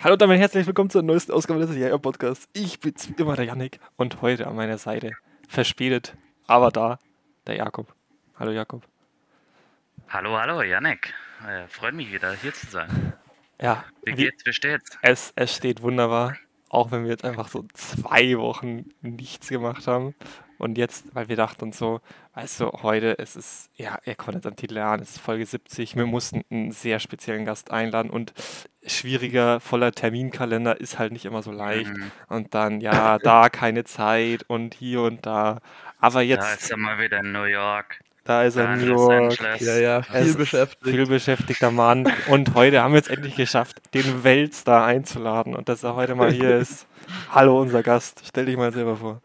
Hallo und damit herzlich willkommen zur neuesten Ausgabe des Jaja-Podcasts. Ich bin's wie immer, der Yannick, und heute an meiner Seite, verspätet, aber da, der Jakob. Hallo Jakob. Hallo, Yannick. Freut mich wieder, hier zu sein. Ja, Wie geht's, wie steht's? es steht wunderbar, auch wenn wir jetzt einfach so 2 Wochen nichts gemacht haben. Und jetzt, weil wir dachten uns so, weißt du, heute, es ist, ja, ihr konntet am Titel erahnen, es ist Folge 70, wir mussten einen sehr speziellen Gast einladen und schwieriger, voller Terminkalender ist halt nicht immer so leicht. Mhm. Und dann, ja, da keine Zeit und hier und da. Aber Da ist jetzt, er mal wieder in New York, da ist er da in in New Los York. Ja, Angeles. ja, Er viel ist beschäftigt. viel beschäftigter Mann. Und heute haben wir es endlich geschafft, den Weltstar einzuladen. Und dass er heute mal hier ist. Hallo, unser Gast. Stell dich mal selber vor.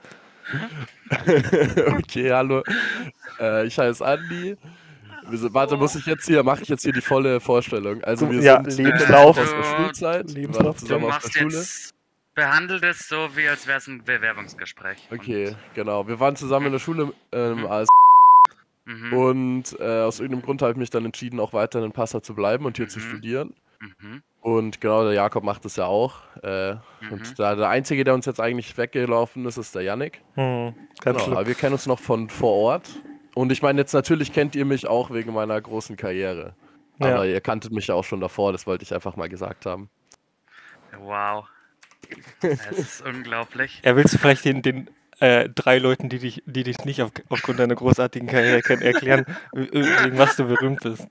Okay, hallo. Ich heiße Andi. Warte, mache ich jetzt hier die volle Vorstellung? Also wir Ja, kennen uns Lebenslauf. noch aus der Schulzeit, wir waren Lebenslauf. Du zusammen auf der machst Schule. jetzt, behandelt es so, wie als wäre es ein Bewerbungsgespräch. Okay, genau. Wir waren zusammen in der Schule AS Mhm. und aus irgendeinem Grund habe ich mich dann entschieden, auch weiter in Passau zu bleiben und hier zu Mhm. studieren. Mhm. Und genau, der Jakob macht das ja auch. Mhm. Und der Einzige, der uns jetzt eigentlich weggelaufen ist, ist der Yannick. Ganz Genau, schlimm. aber wir kennen uns noch von vor Ort. Und ich meine, jetzt natürlich kennt ihr mich auch wegen meiner großen Karriere. Ja. Aber ihr kanntet mich ja auch schon davor, das wollte ich einfach mal gesagt haben. Wow. Es ist unglaublich. Ja, willst du vielleicht den 3 Leuten, die dich nicht aufgrund deiner großartigen Karriere kennen, erklären, wegen was du berühmt bist?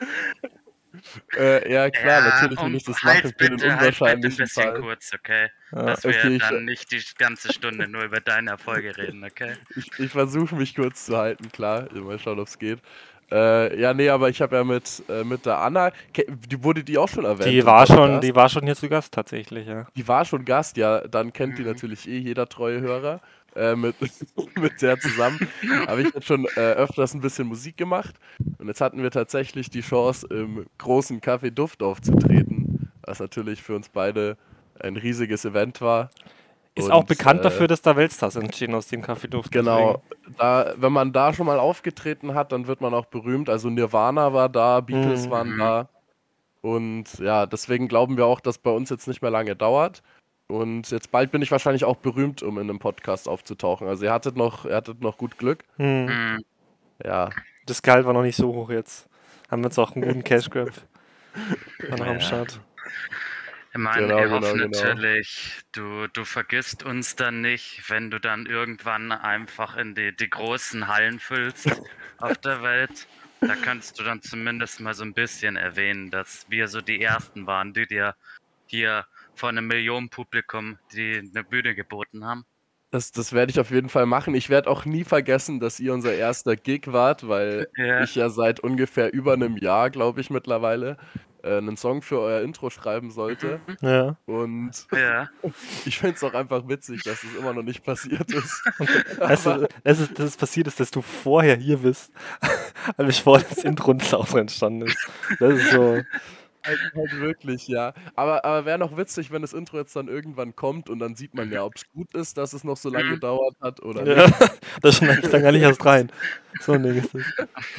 Ja, klar, natürlich will ich das machen für den Halt bitte ein unwahrscheinlichen bisschen Fall. kurz, okay? Ja, Dass wir okay, dann nicht die ganze Stunde nur über deine Erfolge reden, okay? ich versuche mich kurz zu halten, klar. Mal schauen, ob es geht. Ja, nee, aber ich habe ja mit der Anna, wurde die auch schon erwähnt die im war Podcast? schon hier zu Gast tatsächlich, ja. Die war schon Gast, ja, dann kennt die Mhm. natürlich jeder treue Hörer mit, mit der zusammen. Habe ich jetzt schon öfters ein bisschen Musik gemacht und jetzt hatten wir tatsächlich die Chance, im großen Café Duft aufzutreten, was natürlich für uns beide ein riesiges Event war. Ist auch Und bekannt dafür, dass da Weltstars entstehen aus dem Kaffeeduft. genau, wenn man da schon mal aufgetreten hat, dann wird man auch berühmt. Also Nirvana war da, Beatles waren Mhm. da. Und ja, deswegen glauben wir auch, dass bei uns jetzt nicht mehr lange dauert. Und jetzt bald bin ich wahrscheinlich auch berühmt, um in einem Podcast aufzutauchen. Also ihr hattet noch gut Glück. Mhm. Ja. Das Gehalt war noch nicht so hoch jetzt. Haben wir jetzt auch einen guten Cash Grab. War noch am Ja. Start. Ich meine, Genau, ich hoffe genau. natürlich, du vergisst uns dann nicht, wenn du dann irgendwann einfach in die großen Hallen füllst auf der Welt. Da kannst du dann zumindest mal so ein bisschen erwähnen, dass wir so die Ersten waren, die dir hier vor einem Millionenpublikum eine Bühne geboten haben. Das werde ich auf jeden Fall machen. Ich werde auch nie vergessen, dass ihr unser erster Gig wart, weil Ja. ich ja seit ungefähr über einem Jahr, glaube ich, mittlerweile, einen Song für euer Intro schreiben sollte. Ja. Und Ja. ich finde es auch einfach witzig, dass es immer noch nicht passiert ist. Weißt du, dass es passiert ist, dass du vorher hier bist, bevor das Intro und das Outro entstanden ist. Das ist so. Halt wirklich, ja. Aber wäre noch witzig, wenn das Intro jetzt dann irgendwann kommt und dann sieht man ja, ob es gut ist, dass es noch so lange Mhm. gedauert hat oder Ja, nicht. das schneide ich dann gar nicht erst rein. So ein Ding ist das.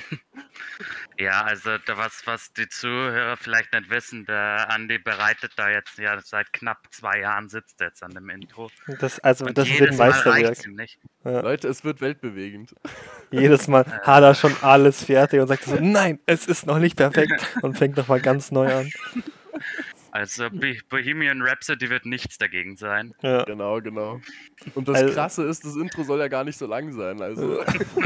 Ja, also was die Zuhörer vielleicht nicht wissen, der Andi bereitet da jetzt ja seit knapp 2 Jahren sitzt er jetzt an dem Intro. Das Und ist jedes ein Mal Meisterwerk. reicht's ihm nicht. Ja. Leute, es wird weltbewegend. Jedes Mal hat er schon alles fertig und sagt so, nein, es ist noch nicht perfekt und fängt nochmal ganz neu an. Also Bohemian Rhapsody wird nichts dagegen sein. Ja. Genau. Und das Also- Krasse ist, das Intro soll ja gar nicht so lang sein. Also.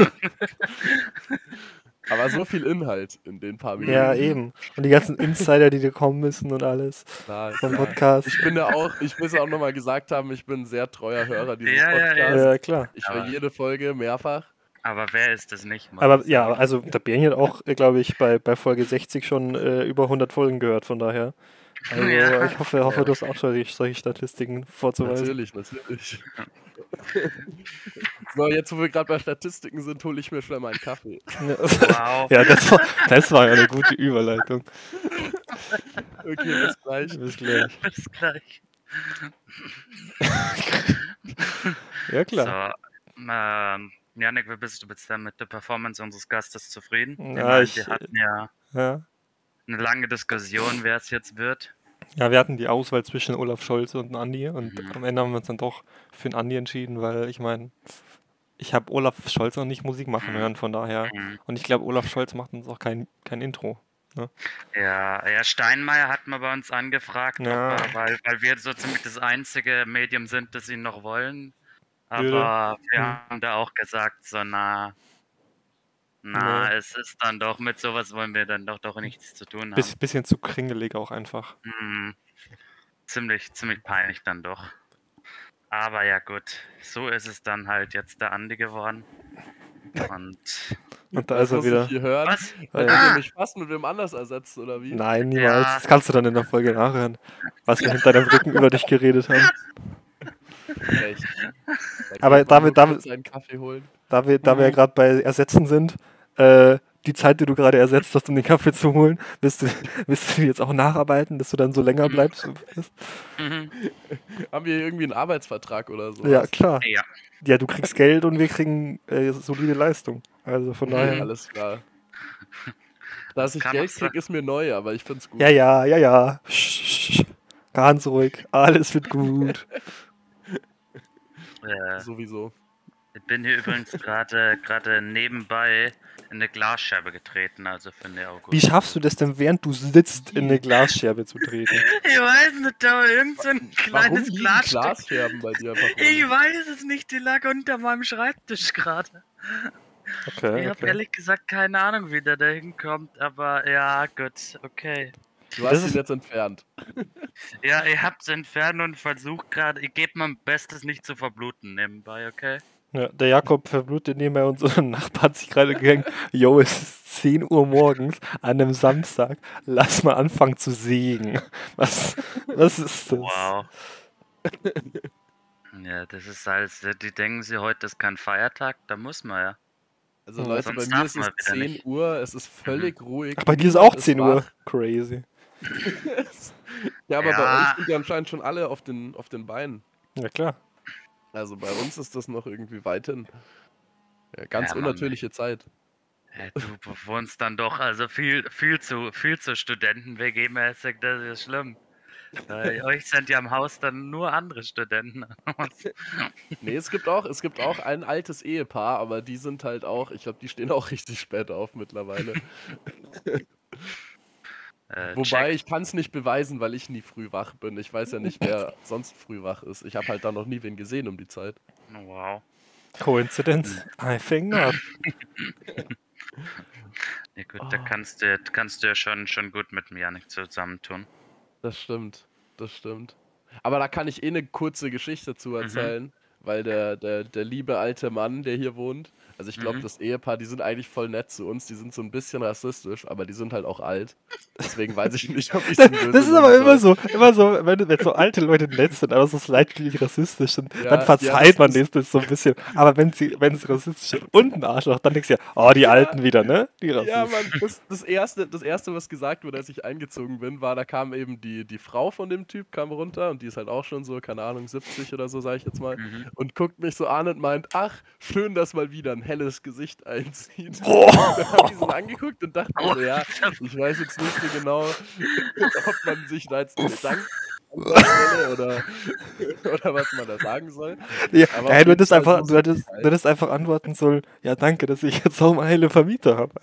Aber so viel Inhalt in den paar Minuten. Ja, eben. Und die ganzen Insider, die dir kommen müssen und alles Klar. vom Podcast. Ich will es auch nochmal gesagt haben, ich bin ein sehr treuer Hörer dieses Ja, ja, Podcasts. Ja, klar. Ich höre jede Folge mehrfach. Aber wer ist das nicht? muss Aber ich ja, sagen. also der Bernie hat auch, glaube ich, bei Folge 60 schon über 100 Folgen gehört, von daher. Also Ja. ich hoffe, du hast auch schon solche Statistiken vorzuweisen. Natürlich. So, jetzt wo wir gerade bei Statistiken sind, hole ich mir schnell mal einen Kaffee. Wow. Ja, das war eine gute Überleitung. Okay, bis gleich. Bis gleich. Bis gleich. Ja, klar. So, Janik, wie bist du jetzt denn mit der Performance unseres Gastes zufrieden? Ja, Wir hatten ja ja. eine lange Diskussion, wer es jetzt wird. Ja, wir hatten die Auswahl zwischen Olaf Scholz und Andi und Mhm. am Ende haben wir uns dann doch für den Andi entschieden, weil ich meine, ich habe Olaf Scholz noch nicht Musik machen Mhm. hören, von daher. Mhm. Und ich glaube, Olaf Scholz macht uns auch kein Intro. Ne? Ja, Steinmeier hat mal bei uns angefragt, ob Ja, weil wir so ziemlich das einzige Medium sind, das ihn noch wollen. würde. Aber wir Hm, haben da auch gesagt, so, nee. es ist dann doch, mit sowas wollen wir dann doch nichts zu tun haben. Bisschen zu kringelig auch einfach. Mhm. Ziemlich peinlich dann doch. Aber ja gut, so ist es dann halt jetzt der Andi geworden. Und Und da Das ist er muss ich wieder. hier hören. was? Hättet ihr Ah! mich fast mit wem anders ersetzt, oder wie? Nein, niemals. Ja, Das kannst du dann in der Folge nachhören, was wir hinter deinem Rücken über dich geredet haben. Recht. Da Aber geht man David, nur kurz einen Kaffee holen. da wir ja gerade bei Ersetzen sind, die Zeit, die du gerade ersetzt hast, um den Kaffee zu holen, willst du jetzt auch nacharbeiten, dass du dann so länger bleibst? mhm. Haben wir irgendwie einen Arbeitsvertrag oder so? Ja, klar. Ja. Ja, du kriegst Geld und wir kriegen solide Leistung. Also von daher. Alles klar. Dass ich kann Geld auch sein. krieg, ist mir neu, aber ich find's gut. Ja. Ganz ruhig. Alles wird gut. Sowieso. Ich bin hier übrigens gerade nebenbei in eine Glasscheibe getreten, also finde ich auch gut. Wie schaffst du das denn, während du sitzt, in eine Glasscherbe zu treten? Ich weiß nicht, aber irgend so ein Warum kleines liegen Glasstück. Glasscherben bei dir einfach Ich rum? weiß es nicht, die lag unter meinem Schreibtisch gerade. Okay, Ich habe okay. ehrlich gesagt keine Ahnung, wie der da hinkommt, aber ja, gut, okay. Du Das hast ihn ist- jetzt entfernt. Ja, ich hab's entfernt und versucht gerade, ich gebe mein Bestes nicht zu verbluten nebenbei, okay? Ja, der Jakob verblutet nebenbei und so ein Nachbar hat sich gerade gegangen, yo, es ist 10 Uhr morgens an einem Samstag, lass mal anfangen zu sägen. Was ist das? Wow. Ja, das ist alles, die denken sie, heute ist kein Feiertag, da muss man ja. Also Ja. Leute, bei Sonst mir darf ist man es wieder 10 nicht. Uhr, es ist völlig ruhig. Ach, bei dir ist niemand auch 10 Uhr. wach. Crazy. Ja, aber bei Ja. euch sind ja anscheinend schon alle auf den Beinen. Ja, klar. Also bei uns ist das noch irgendwie weit hin. Ja, ganz Ja, Mann, unnatürliche Zeit. du wohnst dann doch also viel zu Studenten-WG-mäßig, das ist schlimm. Bei euch sind ja im Haus dann nur andere Studenten. Nee, es gibt auch ein altes Ehepaar, aber die sind halt auch, ich glaube, die stehen auch richtig spät auf mittlerweile. Wobei, Check. ich kann es nicht beweisen, weil ich nie früh wach bin. Ich weiß ja nicht, wer sonst früh wach ist. Ich habe halt da noch nie wen gesehen um die Zeit. Wow. Coincidence? I think not. Ja gut, Oh. da kannst du ja schon gut mit mir nicht zusammentun. Das stimmt, das stimmt. Aber da kann ich eh eine kurze Geschichte zu erzählen, weil der liebe alte Mann, der hier wohnt, also ich glaube, Mhm. das Ehepaar, die sind eigentlich voll nett zu uns, die sind so ein bisschen rassistisch, aber die sind halt auch alt. Deswegen weiß ich nicht, ob ich Das, ihnen böse das ist aber nehmen soll. immer so, wenn so alte Leute nett sind, aber so slightly rassistisch sind, Ja, dann ja, verzeiht das man ist- denen das so ein bisschen. Aber wenn sie rassistisch sind und ein Arschloch, dann denkst du ja, oh, die Ja. Alten wieder, ne? Die Ja, Rassisten. Mann, das erste, was gesagt wurde, als ich eingezogen bin, war, da kam eben die Frau von dem Typ, kam runter und die ist halt auch schon so, keine Ahnung, 70 oder so, sage ich jetzt mal, Mhm. und guckt mich so an und meint, ach, schön, dass mal wieder ein helles Gesicht einzieht. Boah. Dann hab ich so angeguckt und dachte mir so, ja, ich weiß jetzt nicht so genau, ob man sich da jetzt bedankt an der Stelle oder was man da sagen soll. Ja, Aber ja, auf du jeden Fall du wusste ich hättest, halt. du hättest einfach antworten sollen, ja, danke, dass ich jetzt auch mal helle Vermieter habe.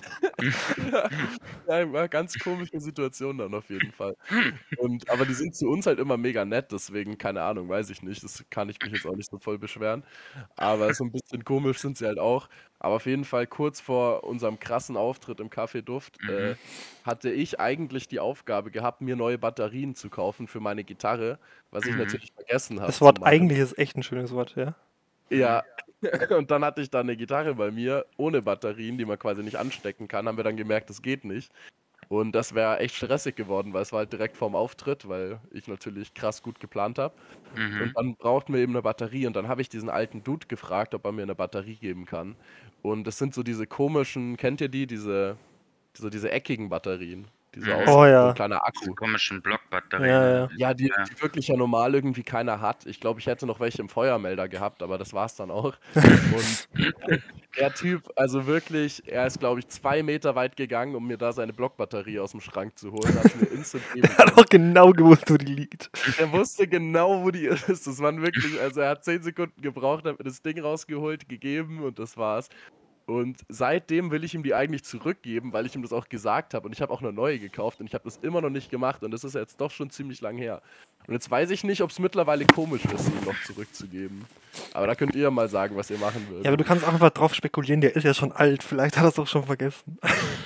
Ja, war ganz komische Situation dann auf jeden Fall. Aber die sind zu uns halt immer mega nett, deswegen, keine Ahnung, weiß ich nicht. Das kann ich mich jetzt auch nicht so voll beschweren. Aber so ein bisschen komisch sind sie halt auch. Aber auf jeden Fall kurz vor unserem krassen Auftritt im Café Duft hatte ich eigentlich die Aufgabe gehabt, mir neue Batterien zu kaufen für meine Gitarre, was ich Mhm. natürlich vergessen habe Das zu Wort machen. eigentlich ist echt ein schönes Wort, ja. Ja, und dann hatte ich da eine Gitarre bei mir ohne Batterien, die man quasi nicht anstecken kann. Haben wir dann gemerkt, das geht nicht. Und das wäre echt stressig geworden, weil es war halt direkt vorm Auftritt, weil ich natürlich krass gut geplant habe. Mhm. Und dann brauchten wir eben eine Batterie. Und dann habe ich diesen alten Dude gefragt, ob er mir eine Batterie geben kann. Und das sind so diese komischen, kennt ihr die? Diese eckigen Batterien. die so Mhm. aussehen, Oh so ein ja. kleiner Diese Akku. komischen Blockbatterien. Ja, oder ja. wie? Ja, die Ja. wirklich ja normal irgendwie keiner hat. Ich glaube, ich hätte noch welche im Feuermelder gehabt, aber das war's dann auch. Und der Typ, also wirklich, er ist, glaube ich, 2 Meter weit gegangen, um mir da seine Blockbatterie aus dem Schrank zu holen. Hat mir instant geben Er hat können. auch genau gewusst, wo die liegt. Er wusste genau, wo die ist. Das waren wirklich, also er hat 10 Sekunden gebraucht, hat mir das Ding rausgeholt, gegeben und das war's. Und seitdem will ich ihm die eigentlich zurückgeben, weil ich ihm das auch gesagt habe. Und ich habe auch eine neue gekauft und ich habe das immer noch nicht gemacht. Und das ist jetzt doch schon ziemlich lang her. Und jetzt weiß ich nicht, ob es mittlerweile komisch ist, sie ihm noch zurückzugeben. Aber da könnt ihr ja mal sagen, was ihr machen würdet. Ja, aber du kannst auch einfach drauf spekulieren, der ist ja schon alt. Vielleicht hat er es auch schon vergessen.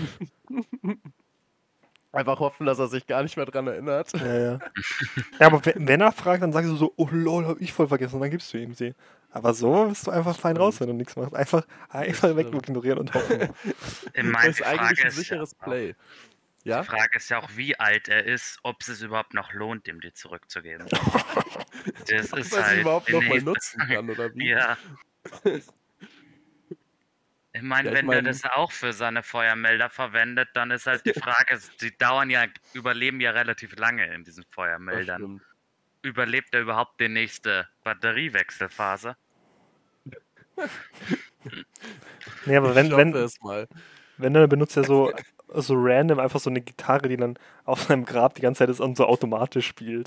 Einfach hoffen, dass er sich gar nicht mehr dran erinnert. Ja, ja. Ja, aber wenn er fragt, dann sagst du so, oh lol, hab ich voll vergessen. Und dann gibst du ihm sie. Aber so bist du einfach fein raus, wenn du nichts machst. Einfach stimmt. wegignorieren und hoffen. Ich Das meine, ist die eigentlich Frage ein ist ja sicheres auch, Play. die Ja? Frage ist ja auch, wie alt er ist, ob es überhaupt noch lohnt, ihm die zurückzugeben. Das Ob ist er sie halt überhaupt die noch mal nächste nutzen Frage. kann, oder wie? Ja. Ich meine, Ja, ich wenn der meine, das auch für seine Feuermelder verwendet, dann ist halt die Frage, die dauern ja, überleben ja relativ lange in diesen das Feuermeldern. stimmt. Überlebt er überhaupt die nächste Batteriewechselphase? Nee, aber Ich hoffe es mal. wenn dann benutzt er so random einfach so eine Gitarre, die dann auf seinem Grab die ganze Zeit ist und so automatisch spielt.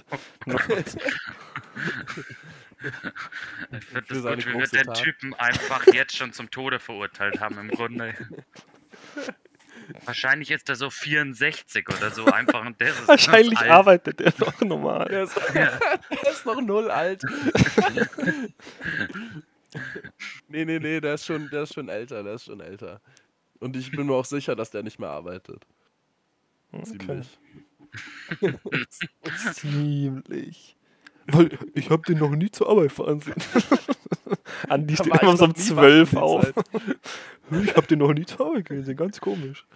Ich finde Für das seine gut, wie wir große den Tat. Typen einfach jetzt schon zum Tode verurteilt haben, im Grunde. Wahrscheinlich ist er so 64 oder so einfach und der ist Wahrscheinlich alt. arbeitet er noch normal. Der ist, Ja. der ist noch 0 alt. Nee, der ist schon älter. Und ich bin mir auch sicher, dass der nicht mehr arbeitet. Okay. Ziemlich. Ziemlich. Weil ich habe den noch nie zur Arbeit fahren sehen. Andi Da steht war immer ich so noch um nie wach 12 um die auf. Zeit. Ich habe den noch nie zur Arbeit gesehen, ganz komisch.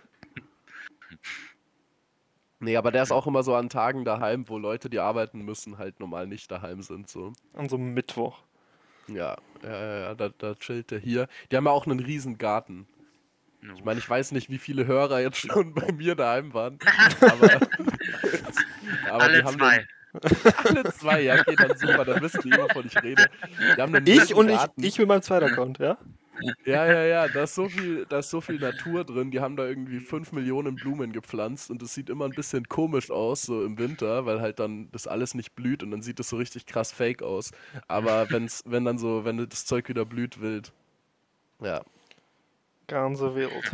Nee, aber der ist auch immer so an Tagen daheim, wo Leute, die arbeiten müssen, halt normal nicht daheim sind. So. An so einem Mittwoch. Ja, da chillt der hier. Die haben ja auch einen riesen Garten. Ich meine, ich weiß nicht, wie viele Hörer jetzt schon bei mir daheim waren. Aber, aber Alle die haben zwei. alle 2, ja, okay, dann super, dann wisst ihr, wovon ich rede. Die haben einen Ich riesen und Garten. ich mit meinem zweiten Account, ja? Ja, da ist so viel Natur drin. Die haben da irgendwie 5 Millionen Blumen gepflanzt und es sieht immer ein bisschen komisch aus, so im Winter, weil halt dann das alles nicht blüht und dann sieht es so richtig krass fake aus. Aber wenn das Zeug wieder blüht, wild. Ja. Ganz so wild.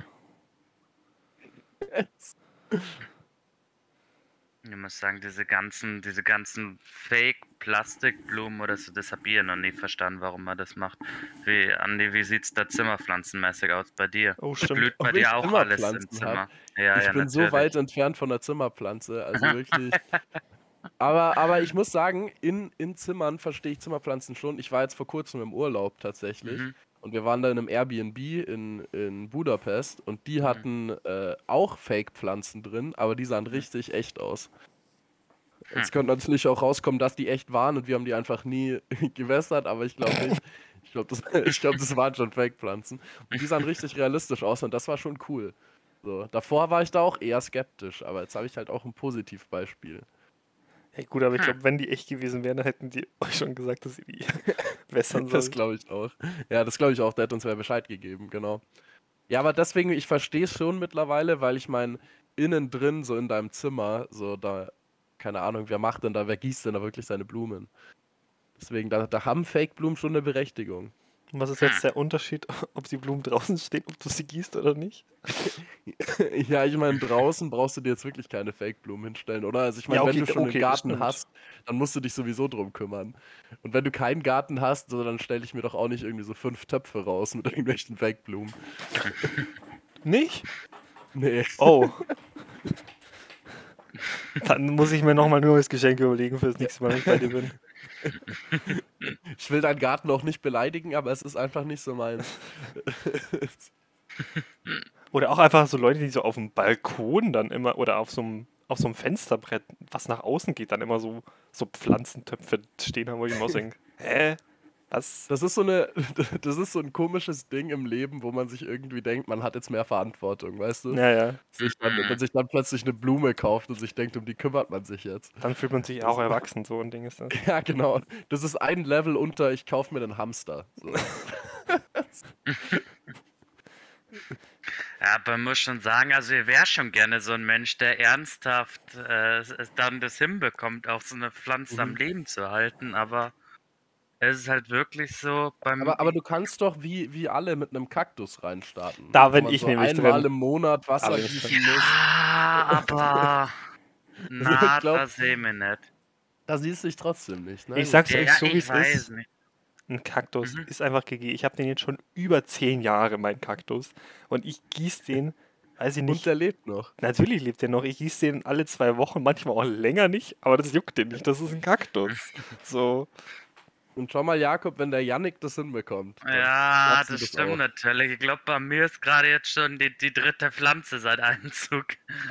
Ich muss sagen, diese ganzen Fake-Plastikblumen oder so, das hab ich ja noch nie verstanden, warum man das macht. Andi, wie sieht's da zimmerpflanzenmäßig aus bei dir? Oh, stimmt. Blüht bei Ob ich dir auch alles im Zimmerpflanzen Zimmer? hab? Ja, Ich ja, bin so natürlich. weit entfernt von der Zimmerpflanze, also wirklich. Aber ich muss sagen, in Zimmern verstehe ich Zimmerpflanzen schon. Ich war jetzt vor kurzem im Urlaub tatsächlich. Mhm. Und wir waren da in einem Airbnb in Budapest und die hatten auch Fake-Pflanzen drin, aber die sahen richtig echt aus. Jetzt könnte natürlich auch rauskommen, dass die echt waren und wir haben die einfach nie gewässert, aber ich glaube nicht. Ich glaube, das waren schon Fake-Pflanzen. Und die sahen richtig realistisch aus und das war schon cool. So, davor war ich da auch eher skeptisch, aber jetzt habe ich halt auch ein Positivbeispiel. Ja, gut, aber ich glaube, wenn die echt gewesen wären, dann hätten die euch schon gesagt, dass ihr die wässern Das sollt. glaube ich auch. Ja, das glaube ich auch. Der hat uns ja Bescheid gegeben, genau. Ja, aber deswegen, ich verstehe es schon mittlerweile, weil ich meine, innen drin, so in deinem Zimmer, so da, keine Ahnung, wer gießt denn da wirklich seine Blumen? Deswegen, da haben Fake-Blumen schon eine Berechtigung. Und was ist jetzt der Unterschied, ob die Blumen draußen stehen, ob du sie gießt oder nicht? Ja, ich meine, draußen brauchst du dir jetzt wirklich keine Fake-Blumen hinstellen, oder? Also ich meine, Ja, wenn okay, du schon okay, einen das Garten stimmt. hast, dann musst du dich sowieso drum kümmern. Und wenn du keinen Garten hast, so, dann stelle ich mir doch auch nicht irgendwie so 5 Töpfe raus mit irgendwelchen Fake-Blumen. Nicht? Nee. Oh. Dann muss ich mir nochmal ein neues Geschenk überlegen fürs nächste Mal, wenn ich bei dir bin. Ich will deinen Garten auch nicht beleidigen, aber es ist einfach nicht so meins. Oder auch einfach so Leute, die so auf dem Balkon dann immer oder auf so einem Fensterbrett, was nach außen geht, dann immer so Pflanzentöpfe stehen haben, wo ich immer so denke, hä? Das, Das ist so eine, das ist so ein komisches Ding im Leben, wo man sich irgendwie denkt, man hat jetzt mehr Verantwortung, weißt du? ja. Wenn sich dann plötzlich eine Blume kauft und sich denkt, um die kümmert man sich jetzt. Dann fühlt man sich Das, auch erwachsen, so ein Ding ist das. ja, genau. Das ist ein Level unter, ich kaufe mir einen Hamster. So. Ja, aber man muss schon sagen, also ich wäre schon gerne so ein Mensch, der ernsthaft dann das hinbekommt, auch so eine Pflanze am Leben zu halten, aber es ist halt wirklich so Aber du kannst doch wie alle mit einem Kaktus reinstarten. Da wo bin man ich so nämlich einmal drin. im Monat Wasser Da bin ich gießen muss. Ja, aber na, ich glaub- das sehen wir nicht. Da siehst du dich trotzdem nicht, ne? Ich sag's Ja, euch so, wie ich es weiß ist. nicht. Ein Kaktus Mhm. ist einfach GG. Ich habe den jetzt schon über 10 Jahre, mein Kaktus. Und ich gieße den, weiß ich Und nicht. der lebt noch. Natürlich lebt der noch. Ich gieße den alle 2 Wochen, manchmal auch länger nicht, aber das juckt den nicht. Das ist ein Kaktus. So. Und schau mal, Jakob, wenn der Yannick das hinbekommt. dann Ja, schaffst du das stimmt auch. natürlich. Ich glaube, bei mir ist gerade jetzt schon die dritte Pflanze seit Einzug.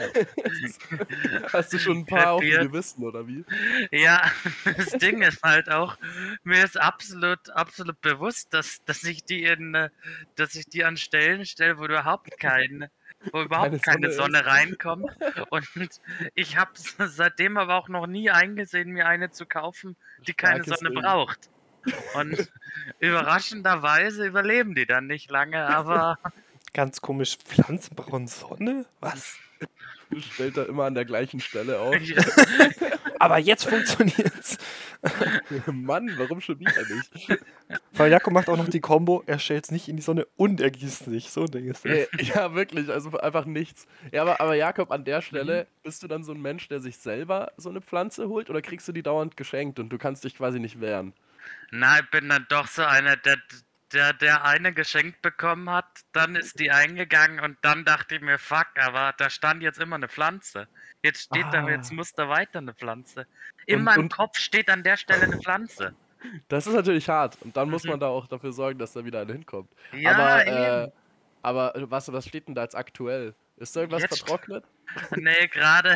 Hast du schon ein paar auf dem Krepiert. Gewissen, oder wie? Ja, das Ding ist halt auch, mir ist absolut bewusst, dass ich dass ich die an Stellen stelle, wo überhaupt keine Sonne reinkommt. Und ich habe seitdem aber auch noch nie eingesehen, mir eine zu kaufen, die keine Starkes Sonne Ding. braucht. Und überraschenderweise überleben die dann nicht lange, aber Ganz komisch. Pflanzen brauchen Sonne? Was? Stellt er immer an der gleichen Stelle auf. Aber jetzt funktioniert's. Mann, warum schon wieder nicht? Weil Jakob macht auch noch die Kombo, er stellt's nicht in die Sonne und er gießt nicht. So ein Ding ist das. Ja, wirklich, also einfach nichts. Ja, aber Jakob, an der Stelle, bist du dann so ein Mensch, der sich selber so eine Pflanze holt oder kriegst du die dauernd geschenkt und du kannst dich quasi nicht wehren? na, ich bin dann doch so einer, der eine geschenkt bekommen hat, dann ist die eingegangen und dann dachte ich mir, fuck, aber da stand jetzt immer eine Pflanze. Jetzt steht da, jetzt Ah. muss da weiter eine Pflanze. In meinem Und Kopf steht an der Stelle eine Pflanze. das ist natürlich hart. Und dann muss Mhm. man da auch dafür sorgen, dass da wieder eine hinkommt. Ja, eben. Aber was steht denn da jetzt aktuell? Ist da irgendwas Jetzt- vertrocknet? Nee,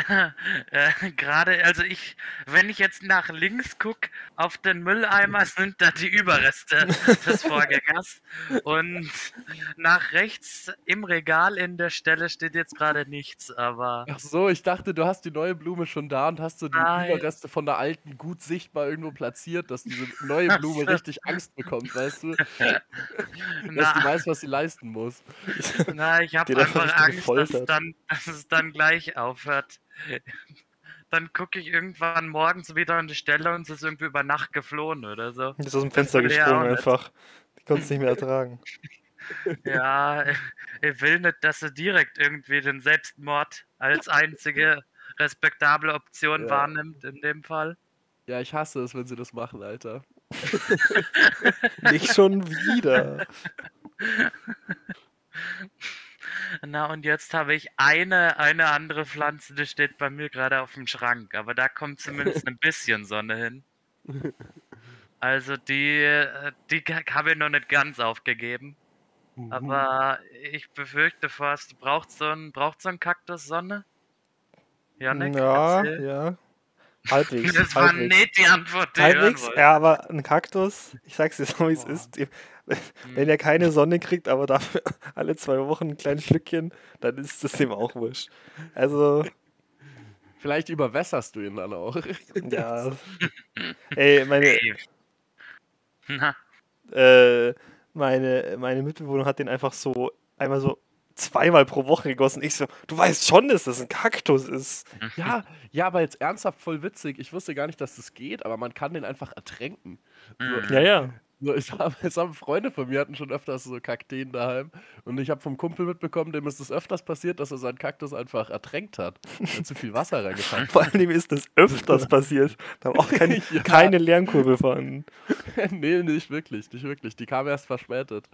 also wenn ich jetzt nach links gucke, auf den Mülleimer sind da die Überreste des Vorgängers. Und nach rechts im Regal in der Stelle steht jetzt gerade nichts, aber Ach so, ich dachte, du hast die neue Blume schon da und hast so die Nein. Überreste von der alten gut sichtbar irgendwo platziert, dass diese neue Blume so. richtig Angst bekommt, weißt du? Dass die na, weiß, was sie leisten muss. na, ich habe Die hat einfach richtig Angst, gefoltert. dass es dann gleich aufhört. Dann gucke ich irgendwann morgens wieder an die Stelle und es ist irgendwie über Nacht geflohen oder so. Die ist aus dem Fenster will er gesprungen auch nicht. einfach. Die konnte es nicht mehr ertragen. Ja, ich will nicht, dass er direkt irgendwie den Selbstmord als einzige respektable Option Ja. wahrnimmt in dem Fall. Ja, ich hasse es, wenn sie das machen, Alter. Nicht schon wieder. Na, und jetzt habe ich eine andere Pflanze, die steht bei mir gerade auf dem Schrank, aber da kommt zumindest ein bisschen Sonne hin. Also die habe ich noch nicht ganz aufgegeben. Aber ich befürchte fast, braucht so ein Kaktus Sonne? Janik, Ja, erzähl. ja. Halbwegs. Das war halbwegs. nicht die Antwort, die ich hören Halbwegs, wollte. ja, aber ein Kaktus, ich sag's dir so, wie es Boah. ist. Wenn er keine Sonne kriegt, aber dafür alle 2 Wochen ein kleines Schlückchen, dann ist das dem auch wurscht. Also, Vielleicht überwässerst du ihn dann auch. ja. Ey, Na, meine Mitbewohnerin hat den einfach so einmal so 2-mal pro Woche gegossen. Ich so, du weißt schon, dass das ein Kaktus ist. Ja, aber jetzt ernsthaft voll witzig. Ich wusste gar nicht, dass das geht, aber man kann den einfach ertränken. Ja, ja. So, es haben Freunde von mir hatten schon öfters so Kakteen daheim. Und ich habe vom Kumpel mitbekommen, dem ist es öfters passiert, dass er seinen Kaktus einfach ertränkt hat. Weil zu viel Wasser reingepackt Vor allem ist das öfters passiert. Da haben auch Ja. keine Lernkurve vorhanden. hat. Nee, nicht wirklich, nicht wirklich. Die kam erst verspätet.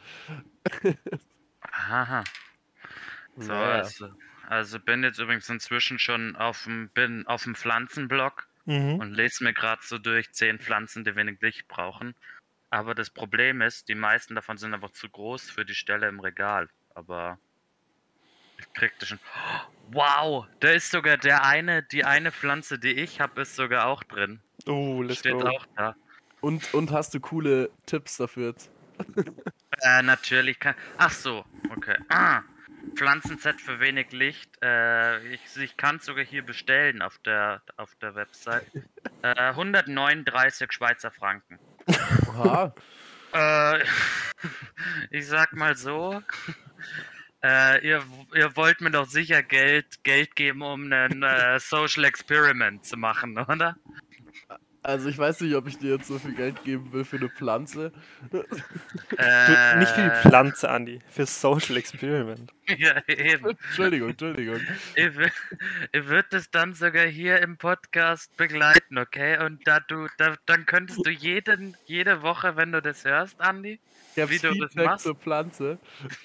aha. So, Naja. also bin jetzt übrigens inzwischen schon auf dem Pflanzenblock und lese mir gerade so durch 10 Pflanzen, die wenig Licht brauchen. Aber das Problem ist, die meisten davon sind einfach zu groß für die Stelle im Regal. Aber ich krieg das schon. Wow, da ist sogar die eine Pflanze, die ich habe, ist sogar auch drin. Let's Steht go. auch da. Und hast du coole Tipps dafür jetzt? Natürlich kann. Ach so, okay. Pflanzenset für wenig Licht. Ich kann es sogar hier bestellen auf der Website. 139 Schweizer Franken. Oha. Äh, ich sag mal so, ihr wollt mir doch sicher Geld geben, um einen Social Experiment zu machen, oder? Also ich weiß nicht, ob ich dir jetzt so viel Geld geben will für eine Pflanze. Du, nicht für die Pflanze, Andi, für Social Experiment. Ja, eben. Entschuldigung. Ich würde es dann sogar hier im Podcast begleiten, okay? Und dann könntest du jede Woche, wenn du das hörst, Andi, Ich habe wie du das Feedback machst, zur Pflanze.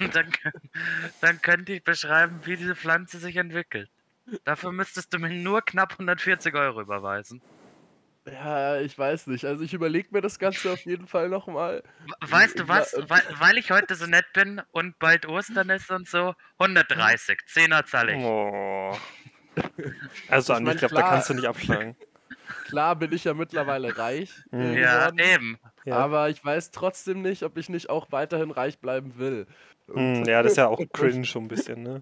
dann könnte ich beschreiben, wie diese Pflanze sich entwickelt. Dafür müsstest du mir nur knapp 140 Euro überweisen. Ja, ich weiß nicht. Also ich überlege mir das Ganze auf jeden Fall nochmal. Weißt du was? Weil ich heute so nett bin und bald Ostern ist und so, 130, 10er zahle ich. Oh. Also, Ich Andi, mein, ich glaube, da klar. kannst du nicht abschlagen. Klar bin ich ja mittlerweile reich Ja, geworden, eben. Ja. aber ich weiß trotzdem nicht, ob ich nicht auch weiterhin reich bleiben will. Ja, das ist ja auch cringe schon ein bisschen, ne?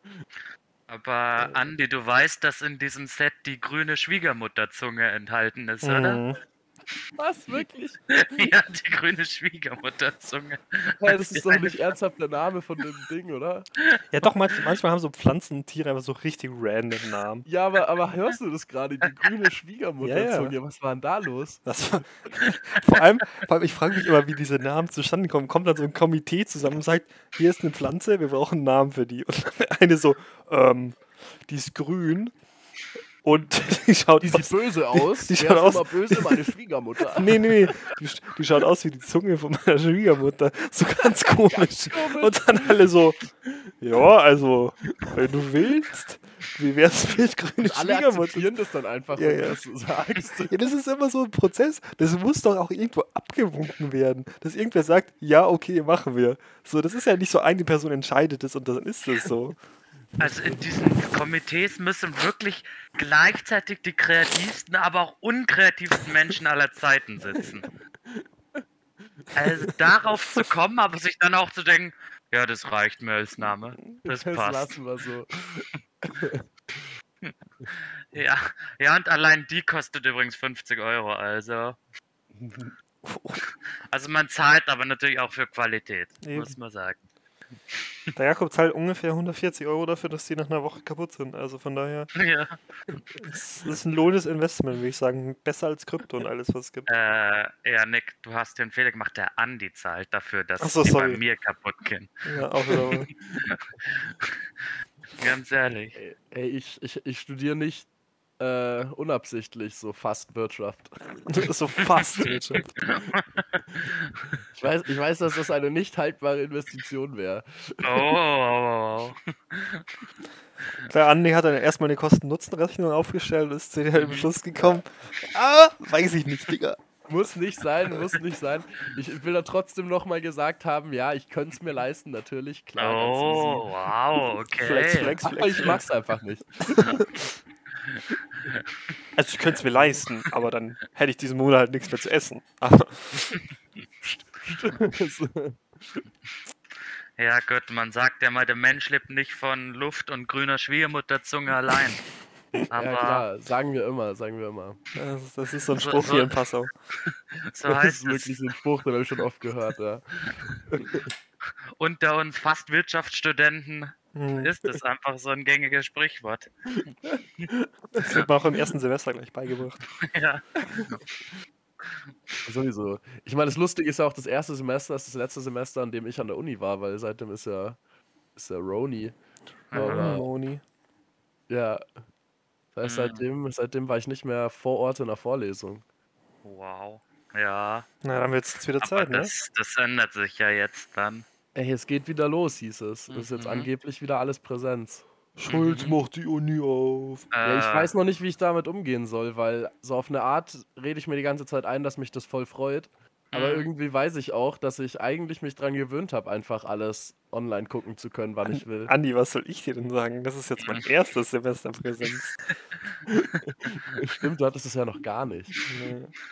Aber Andi, du weißt, dass in diesem Set die grüne Schwiegermutterzunge enthalten ist, oder? Mhm. Was, wirklich? Ja, die grüne Schwiegermutterzunge. Hey, das ist doch nicht ernsthaft der Name von dem Ding, oder? Ja, doch, manchmal haben so Pflanzen und Tiere einfach so richtig random Namen. Ja, aber hörst du das gerade? Die grüne Schwiegermutterzunge. Ja. Was war denn da los? Vor allem, ich frage mich immer, wie diese Namen zustande kommen. Kommt dann so ein Komitee zusammen und sagt, hier ist eine Pflanze, wir brauchen einen Namen für die. Und dann eine so, die ist grün und die schaut Die sieht böse aus. die Wer schaut ist aus- immer böse? Meine Schwiegermutter. Nee, die schaut aus wie die Zunge von meiner Schwiegermutter. So ganz komisch. Und dann alle so, ja, also, wenn du willst, wie wär's mit grüne Alle Schwiegermutter? akzeptieren das dann einfach, Ja, wenn ja. du das so sagst. Ja, das ist immer so ein Prozess. Das muss doch auch irgendwo abgewunken werden. Dass irgendwer sagt, ja, okay, machen wir. So, das ist ja nicht so, eine Person entscheidet es und dann ist es so. Also in diesen Komitees müssen wirklich gleichzeitig die kreativsten, aber auch unkreativsten Menschen aller Zeiten sitzen. Also darauf zu kommen, aber sich dann auch zu denken, ja, das reicht mir als Name. Das Das passt. lassen wir so. Ja, und allein die kostet übrigens 50 Euro, also. Also man zahlt aber natürlich auch für Qualität, Eben. muss man sagen. Der Jakob zahlt ungefähr 140 Euro dafür, dass die nach einer Woche kaputt sind. Also von daher, Ja. das ist ein lohnendes Investment, würde ich sagen. Besser als Krypto und alles, was es gibt. Ja, Nick, du hast dir einen Fehler gemacht. Der Andi zahlt dafür, dass Ach so, die bei sorry. mir kaputt gehen. Ja, auch wieder wahr. Ganz ehrlich. Ey, ich studiere nicht unabsichtlich so fast Wirtschaft. Das ist so fast Wirtschaft. Ich weiß, dass das eine nicht haltbare Investition wäre. Oh. Klar, Andi hat dann erstmal eine Kosten-Nutzen-Rechnung aufgestellt und ist zu dem Beschluss gekommen. Weiß ich nicht, Digga. Muss nicht sein. Ich will da trotzdem nochmal gesagt haben, ja, ich könnte es mir leisten, natürlich, klar, ganz Oh, wow, okay. Flex. easy. Aber ich mach's einfach nicht. Also ich könnte es mir leisten, aber dann hätte ich diesen Monat halt nichts mehr zu essen. Aber Ja gut, man sagt ja mal, der Mensch lebt nicht von Luft und grüner Schwiegermutterzunge allein. Aber Ja, klar, sagen wir immer. das ist so ein Spruch hier in Passau. so Das heißt ist wirklich es so ein Spruch, den habe ich schon oft gehört, ja. unter uns fast Wirtschaftsstudenten ist es einfach so ein gängiges Sprichwort. Das wird mir auch im ersten Semester gleich beigebracht. Ja. Sowieso. Ich meine, das Lustige ist ja auch, das erste Semester ist das letzte Semester, an dem ich an der Uni war, weil seitdem ist ja Roni. Aber Moni. ja, das heißt, seitdem war ich nicht mehr vor Ort in der Vorlesung. Wow. Ja. Na, dann wird es jetzt wieder Aber Zeit, ne? das ändert sich ja jetzt dann. Ey, es geht wieder los, hieß es. Es ist jetzt angeblich wieder alles Präsenz. Schulz macht die Uni auf. Ja, ich weiß noch nicht, wie ich damit umgehen soll, weil so auf eine Art rede ich mir die ganze Zeit ein, dass mich das voll freut. Aber irgendwie weiß ich auch, dass ich eigentlich mich dran gewöhnt habe, einfach alles online gucken zu können, wann ich will. Andi, was soll ich dir denn sagen? Das ist jetzt mein erstes Semester Präsenz. Stimmt, du hattest es ja noch gar nicht. Nee.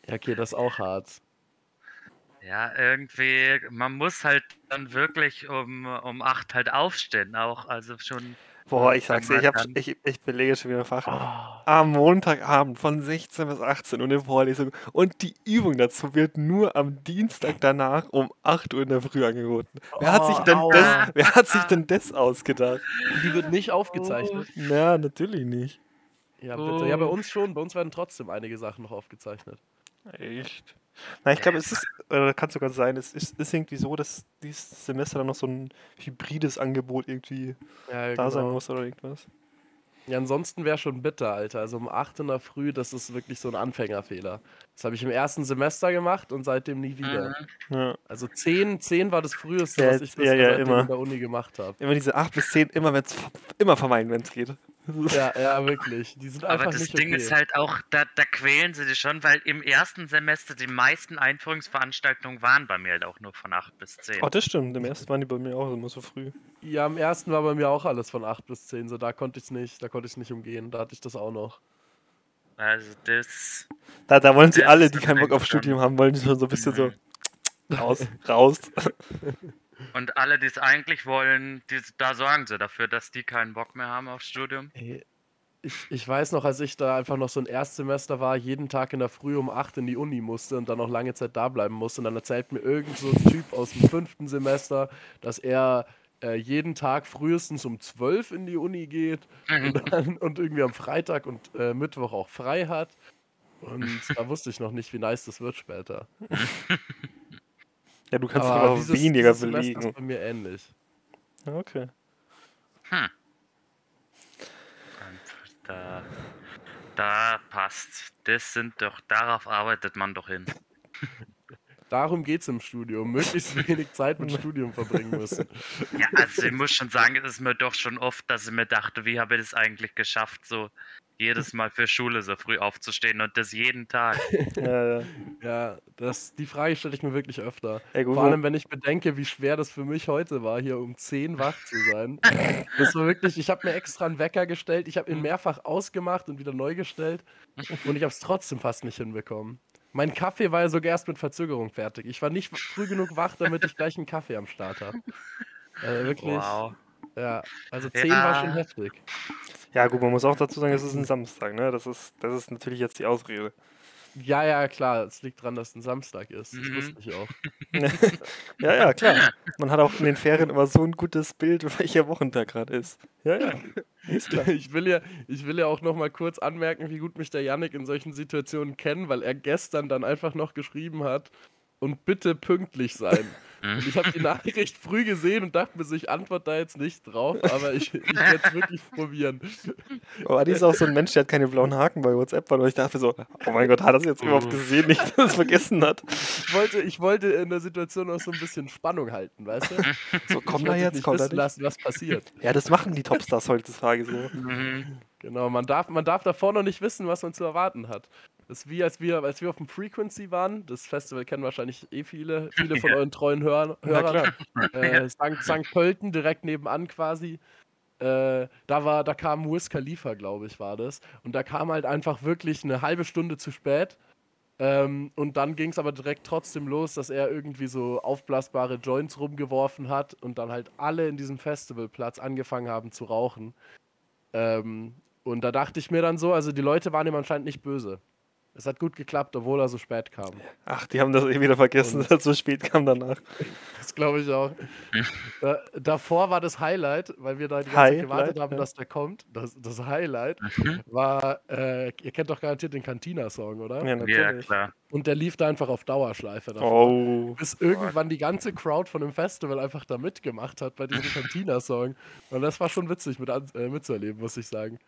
Ja, okay, das ist auch hart. Ja, irgendwie, man muss halt dann wirklich um 8 halt aufstehen auch. Also schon, Boah, ich wenn sag's dir, man dann. ich belege schon mehrfach. Ah, Am Montagabend von 16 bis 18 Uhr eine Vorlesung und die Übung dazu wird nur am Dienstag danach um 8 Uhr in der Früh angeboten. aua. Wer hat sich denn das ausgedacht? Und die wird nicht Oh, aufgezeichnet. Na, natürlich nicht. Ja, bitte. Ja, bei oh. uns schon. Bei uns werden trotzdem einige Sachen noch aufgezeichnet. Echt? Na, ich glaube, Ja, es ist, oder kann sogar sein, ist irgendwie so, dass dieses Semester dann noch so ein hybrides Angebot irgendwie Ja, da sein genau. muss oder irgendwas. Ja, ansonsten wäre schon bitter, Alter. Also um 8 in der Früh, das ist wirklich so ein Anfängerfehler. Das habe ich im ersten Semester gemacht und seitdem nie wieder. Mhm. Ja, Also 10 war das Früheste, ja, was ich jetzt, ja, bisher ja, seitdem in immer. der Uni gemacht habe. Immer diese 8 bis 10, immer vermeiden, wenn es geht. Ja, ja, wirklich. Die sind Aber einfach das nicht Ding ist okay. halt auch, da quälen sie dich schon, weil im ersten Semester die meisten Einführungsveranstaltungen waren bei mir halt auch nur von 8 bis 10. Oh, das stimmt. Im ersten waren die bei mir auch immer so früh. Ja, am ersten war bei mir auch alles von 8 bis 10. So, da konnte ich nicht umgehen. Da hatte ich das auch noch. Also das, Da wollen sie das alle, ist die das keinen Bock Ding auf schon. Studium haben, wollen sie schon so ein bisschen so Mhm. raus. Und alle, die es eigentlich wollen, da sorgen sie dafür, dass die keinen Bock mehr haben aufs Studium. Ey, ich weiß noch, als ich da einfach noch so ein Erstsemester war, jeden Tag in der Früh um 8 in die Uni musste und dann noch lange Zeit da bleiben musste. Und dann erzählt mir irgend so ein Typ aus dem 5. Semester, dass er jeden Tag frühestens um 12 in die Uni geht und irgendwie am Freitag und Mittwoch auch frei hat. Und da wusste ich noch nicht, wie nice das wird später. Ja, du kannst Aber einfach weniger dieses Semester ist belegen. bei mir ähnlich. Ja, okay. Hm. Und da passt. Darauf arbeitet man doch hin. Darum geht's im Studium. Möglichst wenig Zeit mit Studium verbringen müssen. Ja, also ich muss schon sagen, es ist mir doch schon oft, dass ich mir dachte, wie habe ich das eigentlich geschafft, so jedes Mal für Schule so früh aufzustehen und das jeden Tag. Ja, ja. Ja, die Frage stelle ich mir wirklich öfter. Ja, gut, Vor allem, wenn ich bedenke, wie schwer das für mich heute war, hier um 10 wach zu sein. Das war wirklich, ich habe mir extra einen Wecker gestellt, ich habe ihn mehrfach ausgemacht und wieder neu gestellt und ich habe es trotzdem fast nicht hinbekommen. Mein Kaffee war ja sogar erst mit Verzögerung fertig. Ich war nicht früh genug wach, damit ich gleich einen Kaffee am Start habe. Wirklich, Wow. ja, also 10 war schon Ja, heftig. Ja, gut, man muss auch dazu sagen, es ist ein Samstag, ne? Das ist natürlich jetzt die Ausrede. Ja, ja, klar, es liegt dran, dass es ein Samstag ist. Das mhm. wusste ich auch. Ja, ja, klar. Man hat auch in den Ferien immer so ein gutes Bild, welcher Wochentag gerade ist. Ja, ja, ist klar. Ich will ja auch noch mal kurz anmerken, wie gut mich der Yannick in solchen Situationen kennt, weil er gestern dann einfach noch geschrieben hat und bitte pünktlich sein. Und ich habe die Nachricht früh gesehen und dachte mir so, ich antworte da jetzt nicht drauf, aber ich werde es wirklich probieren. Aber Adi ist auch so ein Mensch, der hat keine blauen Haken bei WhatsApp, und ich dachte so, oh mein Gott, hat er es jetzt überhaupt gesehen, nicht, dass er es vergessen hat. Ich wollte in der Situation auch so ein bisschen Spannung halten, weißt du? So, Ich komm da wollte jetzt, nicht komm da wissen nicht. lassen, was passiert. Ja, das machen die Topstars heutzutage so. Mhm. Genau, man darf davor noch nicht wissen, was man zu erwarten hat. Das ist wie, als wir auf dem Frequency waren. Das Festival kennen wahrscheinlich eh viele von Ja. euren treuen Na Hörern. klar. St. Pölten, direkt nebenan quasi. Da kam Wiz Khalifa, glaube ich, war das. Und da kam halt einfach wirklich eine halbe Stunde zu spät. Und dann ging es aber direkt trotzdem los, dass er irgendwie so aufblasbare Joints rumgeworfen hat und dann halt alle in diesem Festivalplatz angefangen haben zu rauchen. Und da dachte ich mir dann so, also die Leute waren ihm anscheinend nicht böse. Es hat gut geklappt, obwohl er so spät kam. Ach, die haben das eh wieder vergessen, Und dass es so spät kam danach. das glaube ich auch. Davor war das Highlight, weil wir da die ganze Zeit gewartet haben, Ja. dass der kommt. Das Highlight Mhm. war, ihr kennt doch garantiert den Cantina-Song, oder? Ja, Ja, natürlich. klar. Und der lief da einfach auf Dauerschleife davor. Oh. Bis irgendwann die ganze Crowd von dem Festival einfach da mitgemacht hat bei diesem Cantina-Song. Und das war schon witzig mitzuerleben, muss ich sagen.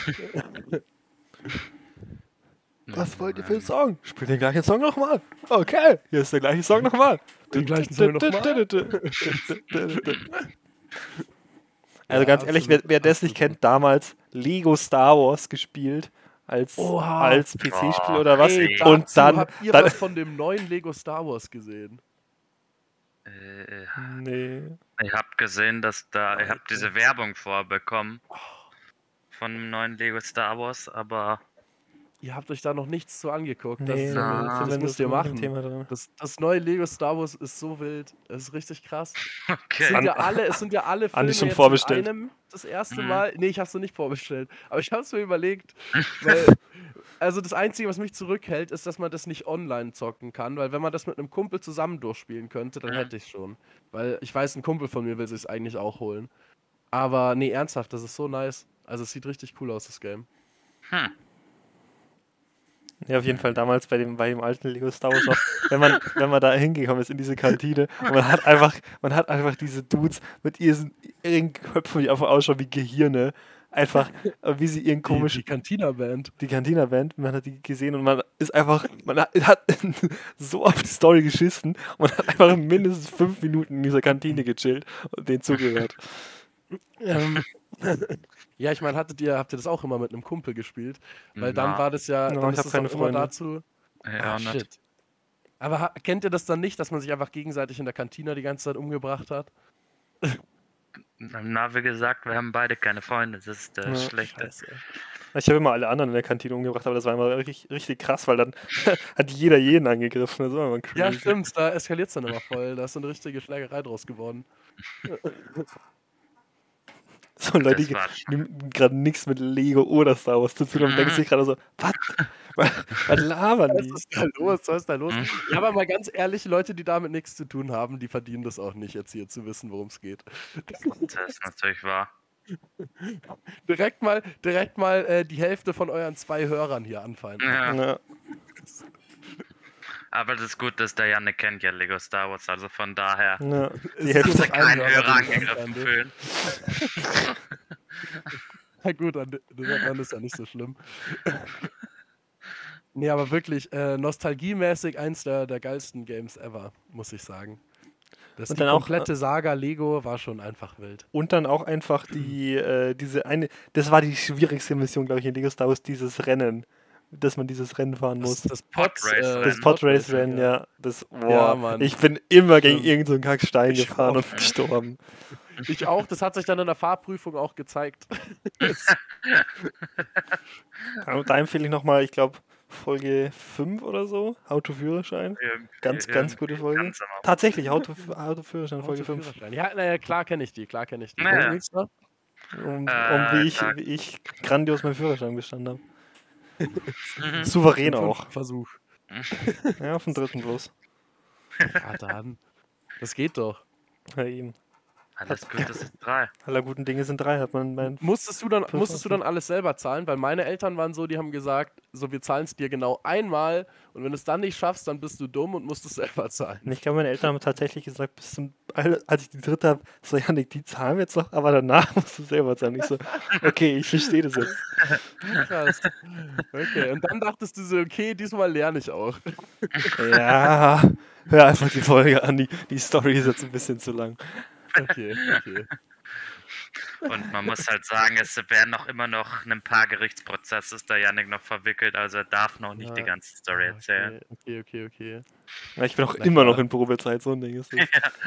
Was wollt ihr für einen Song? Spielt den gleichen Song nochmal. Okay, hier ist der gleiche Song nochmal. Den gleichen Song nochmal? Also Ja, ganz ehrlich, wer das nicht kennt, damals Lego Star Wars gespielt als Oha. PC-Spiel Oh, oder was. Ey, Und dazu dann, habt ihr dann was von dem neuen Lego Star Wars gesehen? nee. Ich habe gesehen, ich habe diese Werbung vorbekommen von dem neuen Lego Star Wars, aber Ihr habt euch da noch nichts zu angeguckt. Das, Nee, ist, Na. wir das sind müsst so ihr mit dem machen. Thema drin. Das neue Lego Star Wars ist so wild. Das ist richtig krass. Es Okay. sind ja alle Filme Andi schon jetzt vorbestellt. in einem das erste Mhm. Mal. Nee, ich hab's noch nicht vorbestellt. Aber ich hab's mir überlegt. Weil, also das Einzige, was mich zurückhält, ist, dass man das nicht online zocken kann. Weil wenn man das mit einem Kumpel zusammen durchspielen könnte, dann Mhm. hätte ich schon. Weil ich weiß, ein Kumpel von mir will sich's eigentlich auch holen. Aber nee, ernsthaft, das ist so nice. Also es sieht richtig cool aus, das Game. Hm. Ja, auf jeden Fall damals bei dem alten Lego Star Wars auch, wenn man da hingekommen ist in diese Kantine und man hat einfach diese Dudes mit ihren Köpfen, die einfach ausschauen wie Gehirne, einfach, wie sie ihren Die komischen, Cantina-Band. die Cantina-Band, man hat die gesehen und man ist einfach, hat so auf die Story geschissen und man hat einfach mindestens 5 Minuten in dieser Kantine gechillt und denen zugehört. Ja, ich meine, habt ihr das auch immer mit einem Kumpel gespielt? Weil dann Na, war das ja, No, dann ich ist hab es keine auch immer Freunde. dazu. ja, nicht. Shit. Aber kennt ihr das dann nicht, dass man sich einfach gegenseitig in der Kantine die ganze Zeit umgebracht hat? Na, wie gesagt, wir haben beide keine Freunde. Das ist Ja, das Schlechte. Scheiße. Ich habe immer alle anderen in der Kantine umgebracht, aber das war immer richtig, richtig krass, weil dann hat jeder jeden angegriffen. Das war immer crazy. Ja, stimmt, da eskaliert es dann immer voll. Da ist so eine richtige Schlägerei draus geworden. So Leute, Das die war gerade nichts mit Lego oder Star Wars zu tun haben, denken sich gerade so, was labern Was die? ist da los? Was ist da los? Ja, aber mal ganz ehrlich, Leute, die damit nichts zu tun haben, die verdienen das auch nicht, jetzt hier zu wissen, worum es geht. das ist natürlich wahr. Direkt mal die Hälfte von euren 2 Hörern hier anfallen. Ja, Ja, aber das ist gut, dass der Janne kennt ja Lego Star Wars, also von daher ja. Es Die ist Hälfte. nur noch ein kein Hörer, Hörer den ich angegriffen anfände. fühlen. Na gut, dann ist ja nicht so schlimm. Nee, aber wirklich, nostalgiemäßig eins der geilsten Games ever, muss ich sagen. Und Die dann auch, komplette Saga Lego war schon einfach wild. Und dann auch einfach das war die schwierigste Mission, glaube ich, in Lego Star Wars, dieses Rennen, dass man dieses Rennen fahren muss. Das Podrace-Rennen. Das Podrace-Rennen, ja. Ja, Mann. Ich bin immer gegen Stimmt. irgendeinen so einen Kackstein Ich gefahren auch. und gestorben. Ich auch, das hat sich dann in der Fahrprüfung auch gezeigt. Da empfehle ich nochmal, ich glaube, Folge 5 oder so, Autoführerschein. Ganz gute Folge. Ganz am Anfang. Tatsächlich, Autoführerschein, Folge 5. Führerschein. Ja, naja, klar kenne ich die. Naja. Worum ging's da? Wie ich grandios meinen Führerschein bestanden habe. Mhm. Souverän Im auch. 5. Versuch. Ja, auf dem 3. bloß. Ja, dann. Das geht doch. Ja, eben. Alles gut, das ist 3. Aller guten Dinge sind 3, hat man mein. Musstest du dann alles selber zahlen? Weil meine Eltern waren so, die haben gesagt, so wir zahlen es dir genau einmal und wenn du es dann nicht schaffst, dann bist du dumm und musst es selber zahlen. Und ich glaube, meine Eltern haben tatsächlich gesagt, als ich die 3. habe, so, Janik, die zahlen wir jetzt noch, aber danach musst du selber zahlen. Ich so, okay, ich verstehe das jetzt. Krass. Okay, und dann dachtest du so, okay, diesmal lerne ich auch. Ja, hör einfach die Folge an, die Story ist jetzt ein bisschen zu lang. Okay. Und man muss halt sagen, es werden noch immer noch ein paar Gerichtsprozesse ist der Janik noch verwickelt, also er darf noch nicht die Ja. ganze Story erzählen. Okay. Ja, ich bin auch Na immer klar. noch in Probezeit, so ein Ding ist das.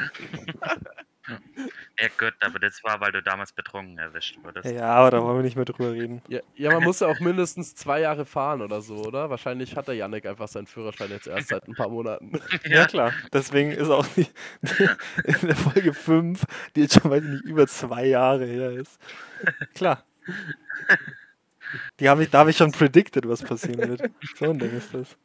Ja gut, aber das war, weil du damals betrunken erwischt wurdest. Ja, aber da wollen wir nicht mehr drüber reden. Ja, man muss ja auch mindestens 2 Jahre fahren oder so, oder? Wahrscheinlich hat der Yannick einfach seinen Führerschein jetzt erst seit ein paar Monaten. Ja, klar. Deswegen ist auch in der Folge 5, die jetzt schon, weiß ich nicht, über 2 Jahre her ist. Klar. Da habe ich schon predicted, was passieren wird. So ein Ding ist das.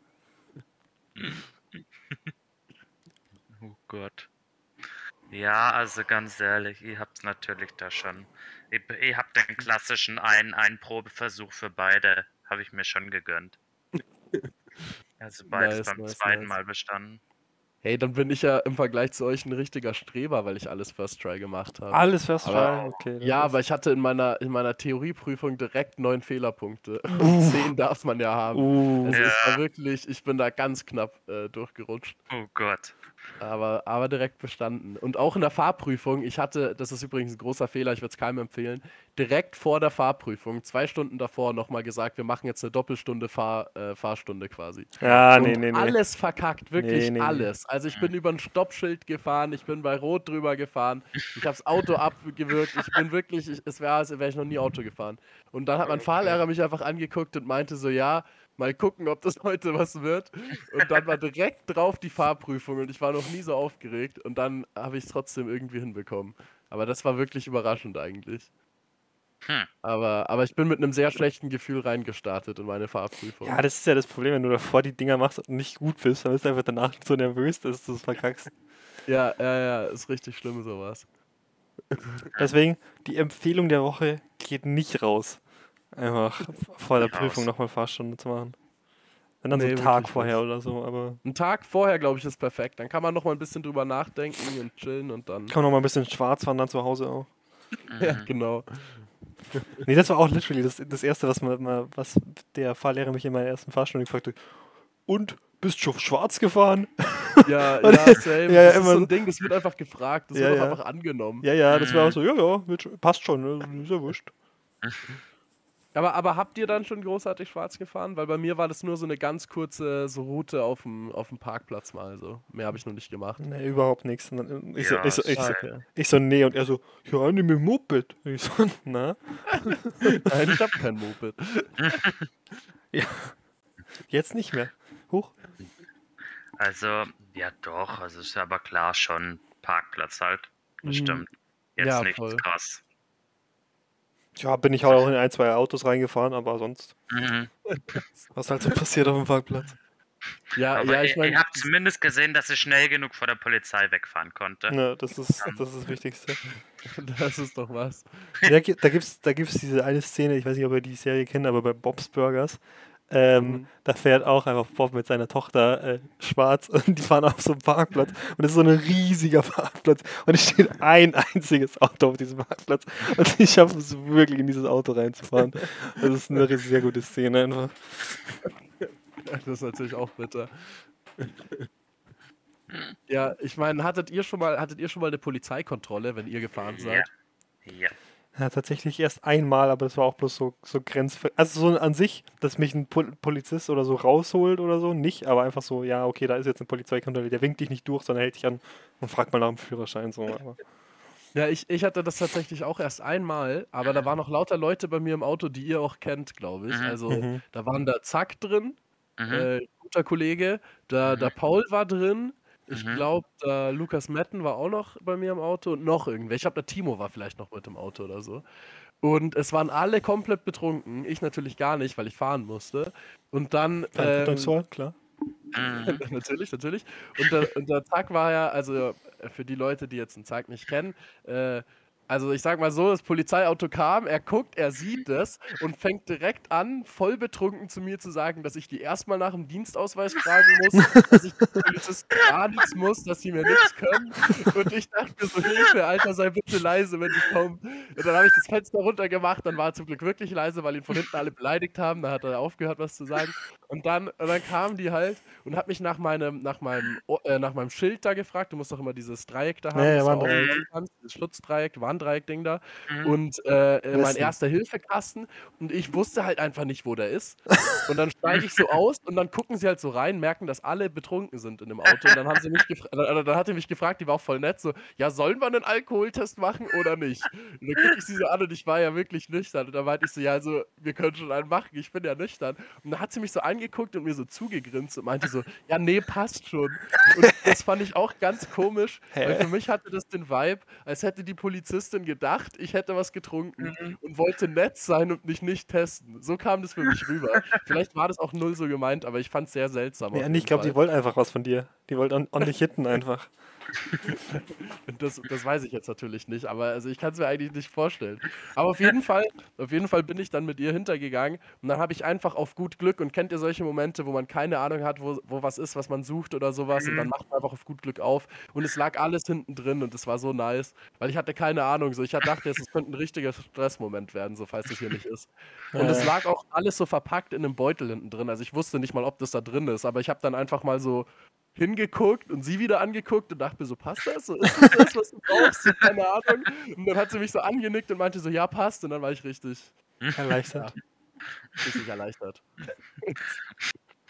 Oh Gott. Ja, also ganz ehrlich, ihr habt's natürlich da schon. Ihr habt den klassischen einen Probeversuch für beide, habe ich mir schon gegönnt. Also beides beim zweiten Mal bestanden. Hey, dann bin ich ja im Vergleich zu euch ein richtiger Streber, weil ich alles First Try gemacht habe. Alles First Aber- Try, okay. Ja, aber ich hatte in meiner Theorieprüfung direkt 9 Fehlerpunkte. Und 10 darf man ja haben. Also es war wirklich, ich bin da ganz knapp durchgerutscht. Oh Gott. Aber direkt bestanden. Und auch in der Fahrprüfung, das ist übrigens ein großer Fehler, ich würde es keinem empfehlen, direkt vor der Fahrprüfung, 2 Stunden davor nochmal gesagt, wir machen jetzt eine Doppelstunde Fahrstunde quasi. Ja, Und nee. alles verkackt, wirklich Nee. alles. Also ich bin über ein Stoppschild gefahren, ich bin bei Rot drüber gefahren, ich habe das Auto abgewürgt, ich bin wirklich, es wäre, als wäre ich noch nie Auto gefahren. Und dann hat mein Fahrlehrer mich einfach angeguckt und meinte so, ja, mal gucken, ob das heute was wird. Und dann war direkt drauf die Fahrprüfung und ich war noch nie so aufgeregt und dann habe ich es trotzdem irgendwie hinbekommen. Aber das war wirklich überraschend eigentlich. Hm. Aber ich bin mit einem sehr schlechten Gefühl reingestartet in meine Fahrprüfung. Ja, das ist ja das Problem, wenn du davor die Dinger machst und nicht gut bist, dann bist du einfach danach so nervös, dass du es verkackst. Ja, ist richtig schlimm sowas. Deswegen, die Empfehlung der Woche geht nicht raus. Einfach vor der Nicht Prüfung raus. nochmal Fahrstunde zu machen. Wenn dann so Nee, einen Tag wirklich vorher nicht. oder so, aber Ein Tag vorher, glaube ich, ist perfekt. Dann kann man noch mal ein bisschen drüber nachdenken und chillen und dann. kann man noch mal ein bisschen schwarz fahren dann zu Hause auch. Ja, Mhm. genau. Nee, das war auch literally das Erste, was der Fahrlehrer mich in meiner ersten Fahrstunde gefragt hat. Und, bist schon schwarz gefahren? Ja, Und- same. ja, Das ist immer so so. ein Ding, das wird einfach gefragt, das Ja, wird auch ja. einfach angenommen. Ja, das war auch so, ja, passt schon, ne? Ist ja wurscht. Aber habt ihr dann schon großartig schwarz gefahren? Weil bei mir war das nur so eine ganz kurze so Route auf dem Parkplatz mal so. Mehr habe ich noch nicht gemacht. Nee, überhaupt nichts. Und dann Ich so, Ja, ich so, ich Ah, so, okay. ich so, nee, und er so, ja, nimm ein Moped. Ich so, na? Nein, ich habe kein Moped. Jetzt nicht mehr. Huch. Also, ja doch, also ist aber klar schon Parkplatz halt. Das Mhm. stimmt. Jetzt Ja, nichts voll. krass. Ja, bin ich auch in ein, zwei Autos reingefahren, aber sonst, Mhm. was halt so passiert auf dem Parkplatz. Aber Ich ich meine, habe zumindest gesehen, dass ich schnell genug vor der Polizei wegfahren konnte. Ja, das ist das Wichtigste. das ist doch was. Ja, da gibt's diese eine Szene, ich weiß nicht, ob ihr die Serie kennt, aber bei Bob's Burgers, Mhm. da fährt auch einfach Bob mit seiner Tochter schwarz und die fahren auf so einem Parkplatz und es ist so ein riesiger Parkplatz und es steht ein einziges Auto auf diesem Parkplatz und ich schaffe es wirklich in dieses Auto reinzufahren. Das ist eine sehr gute Szene einfach. Das ist natürlich auch bitter. Ja, ich meine, hattet ihr schon mal eine Polizeikontrolle, wenn ihr gefahren Ja. seid? Ja. Ja, tatsächlich erst einmal, aber das war auch bloß so grenzver... Also so an sich, dass mich ein Polizist oder so rausholt oder so, nicht, aber einfach so, ja, okay, da ist jetzt eine Polizeikontrolle, der winkt dich nicht durch, sondern hält dich an und fragt mal nach dem Führerschein so. Aber Ja, ich hatte das tatsächlich auch erst einmal, aber da waren noch lauter Leute bei mir im Auto, die ihr auch kennt, glaube ich. Mhm. Also, Mhm. da waren da Zack drin, Mhm. guter Kollege, da Mhm. Paul war drin, ich Mhm. glaube, da Lukas Metten war auch noch bei mir im Auto und noch irgendwer. Ich glaube, der Timo war vielleicht noch mit im Auto oder so. Und es waren alle komplett betrunken, ich natürlich gar nicht, weil ich fahren musste. Und dann, Verantwortungsvoll, klar. Mhm. natürlich. Und der Zack war ja, also für die Leute, die jetzt den Zack nicht kennen, also ich sag mal so, das Polizeiauto kam, er guckt, er sieht das und fängt direkt an, voll betrunken zu mir zu sagen, dass ich die erstmal nach dem Dienstausweis fragen muss, dass ich den Polizisten gar nichts muss, dass die mir nichts können. Und ich dachte mir so, Hilfe, Alter, sei bitte leise, wenn die kommen. Und dann habe ich das Fenster runtergemacht, dann war er zum Glück wirklich leise, weil ihn von hinten alle beleidigt haben, da hat er aufgehört, was zu sagen. Und dann kamen die halt und hat mich nach meinem Schild da gefragt. Du musst doch immer dieses Dreieck da haben, Ja, das du Warndreieck. aufklappen kannst, dieses Schutzdreieck, Warndreieck-Ding da. Mhm. Und mein Westen. Erster-Hilfe-Kasten. Und ich wusste halt einfach nicht, wo der ist. Und dann steige ich so aus und dann gucken sie halt so rein, merken, dass alle betrunken sind in dem Auto. Und dann haben sie mich dann hat er mich gefragt, die war auch voll nett, so, ja, sollen wir einen Alkoholtest machen oder nicht? Und dann gucke ich sie so an und ich war ja wirklich nüchtern. Und dann meinte ich so, ja, also, wir können schon einen machen, ich bin ja nüchtern. Und dann hat sie mich so angeguckt und mir so zugegrinst und meinte so, ja, nee, passt schon. Und das fand ich auch ganz komisch, weil für mich hatte das den Vibe, als hätte die Polizistin gedacht, ich hätte was getrunken und wollte nett sein und mich nicht testen. So kam das für mich rüber. Vielleicht war das auch null so gemeint, aber ich fand es sehr seltsam. Ja, auf nee, ich jeden glaube, die Fall. wollte einfach was von dir. Die wollte an dich hitten einfach. Das weiß ich jetzt natürlich nicht, aber also ich kann es mir eigentlich nicht vorstellen. Aber auf jeden Fall bin ich dann mit ihr hintergegangen und dann habe ich einfach auf gut Glück und kennt ihr solche Momente, wo man keine Ahnung hat, wo was ist, was man sucht oder sowas und dann macht man einfach auf gut Glück auf und es lag alles hinten drin und es war so nice, weil ich hatte keine Ahnung, so ich dachte, es könnte ein richtiger Stressmoment werden, so falls es hier nicht ist. Und es lag auch alles so verpackt in einem Beutel hinten drin, also ich wusste nicht mal, ob das da drin ist, aber ich habe dann einfach mal so hingeguckt und sie wieder angeguckt und dachte mir so, passt das? So, ist das, was du brauchst? So, keine Ahnung. Und dann hat sie mich so angenickt und meinte so, ja, passt. Und dann war ich richtig Erleichtert. erleichtert.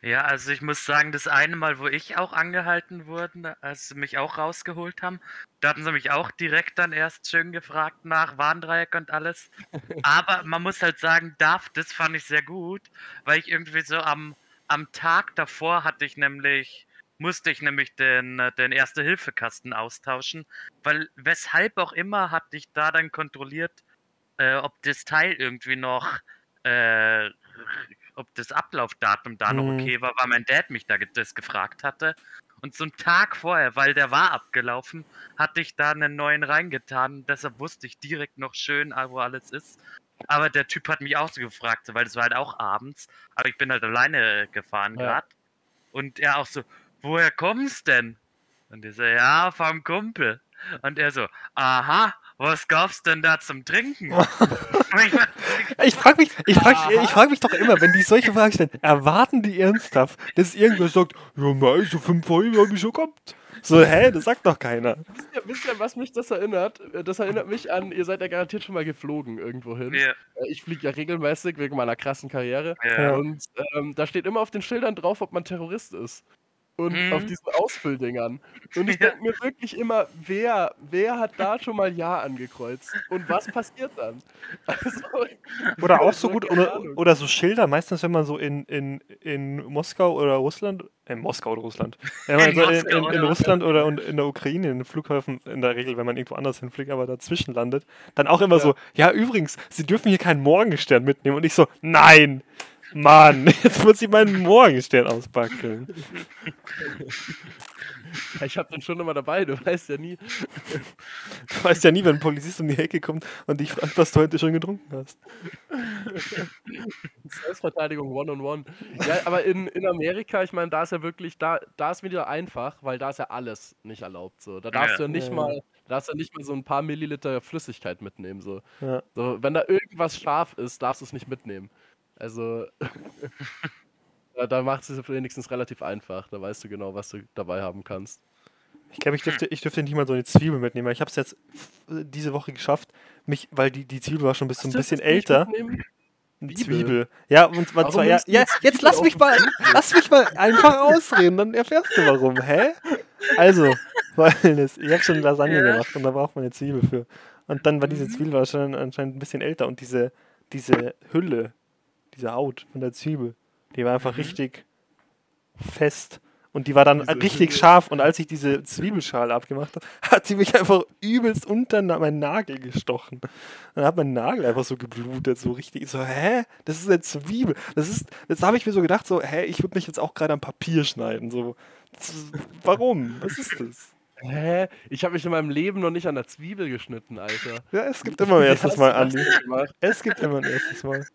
Ja, also ich muss sagen, das eine Mal, wo ich auch angehalten wurde, als sie mich auch rausgeholt haben, da hatten sie mich auch direkt dann erst schön gefragt nach Warndreieck und alles. Aber man muss halt sagen, das fand ich sehr gut, weil ich irgendwie so am Tag davor musste ich nämlich den Erste-Hilfe-Kasten austauschen, weil weshalb auch immer hatte ich da dann kontrolliert, ob das Teil irgendwie noch, äh, ob das Ablaufdatum da noch Mhm. okay war, weil mein Dad mich das gefragt hatte. Und so einen Tag vorher, weil der war abgelaufen, hatte ich da einen neuen reingetan. Deshalb wusste ich direkt noch schön, wo alles ist. Aber der Typ hat mich auch so gefragt, weil das war halt auch abends. Aber ich bin halt alleine gefahren Ja. gerade. Und er auch so, woher kommst denn? Und ich so, ja, vom Kumpel. Und er so, aha, was gab's denn da zum Trinken? Ich frag mich doch immer, wenn die solche Fragen stellen, erwarten die ernsthaft, dass irgendwer sagt, ja, nein, so 5 Euro habe ich schon gehabt. So, hä, das sagt doch keiner. Wisst ihr, was mich das erinnert? Das erinnert mich an, ihr seid ja garantiert schon mal geflogen irgendwo hin. Ja, Ich fliege ja regelmäßig wegen meiner krassen Karriere. ja. Und da steht immer auf den Schildern drauf, ob man Terrorist ist. Und auf Mhm. diesen Ausfülldingern. Und ich Ja. denke mir wirklich immer, wer hat da schon mal Ja angekreuzt? Und was passiert dann? Also, Oder auch so gut, keine Ahnung. oder so Schilder, meistens wenn man so in Moskau oder Russland, Moskau oder Russland, wenn man In so Moskau in oder Russland oder in der Ukraine, in den Flughäfen, in der Regel, wenn man irgendwo anders hinfliegt, aber dazwischen landet, dann auch immer Ja. so, ja übrigens, Sie dürfen hier keinen Morgenstern mitnehmen. Und ich so, nein, Mann, jetzt muss ich meinen Morgenstern auspacken. Ich habe den schon immer dabei, du weißt ja nie. Du weißt ja nie, wenn ein Polizist um die Ecke kommt und dich fragt, was du heute schon getrunken hast. Selbstverteidigung one-on-one. Ja, aber in Amerika, ich meine, da ist ja wirklich, da ist wieder einfach, weil da ist ja alles nicht erlaubt. So. Da darfst Ja. du ja nicht Ja. mal, so ein paar Milliliter Flüssigkeit mitnehmen. So. Ja. So, wenn da irgendwas scharf ist, darfst du es nicht mitnehmen. Also, da macht es wenigstens relativ einfach. Da weißt du genau, was du dabei haben kannst. Ich glaube, ich dürfte nicht mal so eine Zwiebel mitnehmen, weil ich habe es jetzt diese Woche geschafft, weil die Zwiebel war schon ein bisschen älter. Eine Zwiebel. Ja, und zwar Warum ja, nimmst du eine jetzt Zwiebel lass auf mich den mal, lass mich mal einfach ausreden, dann erfährst du warum, hä? Also, Folgendes, ich habe schon Lasagne Ja. gemacht und da braucht man eine Zwiebel für. Und dann war diese Zwiebel war schon anscheinend ein bisschen älter und diese Hülle, diese Haut von der Zwiebel, die war einfach richtig fest. Und die war dann Diese richtig Hülle. scharf. Und als ich diese Zwiebelschale abgemacht habe, hat sie mich einfach übelst unter meinen Nagel gestochen. Dann hat mein Nagel einfach so geblutet, so richtig. So, hä? Das ist eine Zwiebel. Das habe ich mir so gedacht, so, hä, ich würde mich jetzt auch gerade am Papier schneiden. So, warum? Was ist das? Hä? Ich habe mich in meinem Leben noch nicht an der Zwiebel geschnitten, Alter. Ja, es gibt immer ein Wie erstes hast Mal, du das Andi. denn gemacht? Es gibt immer ein erstes Mal.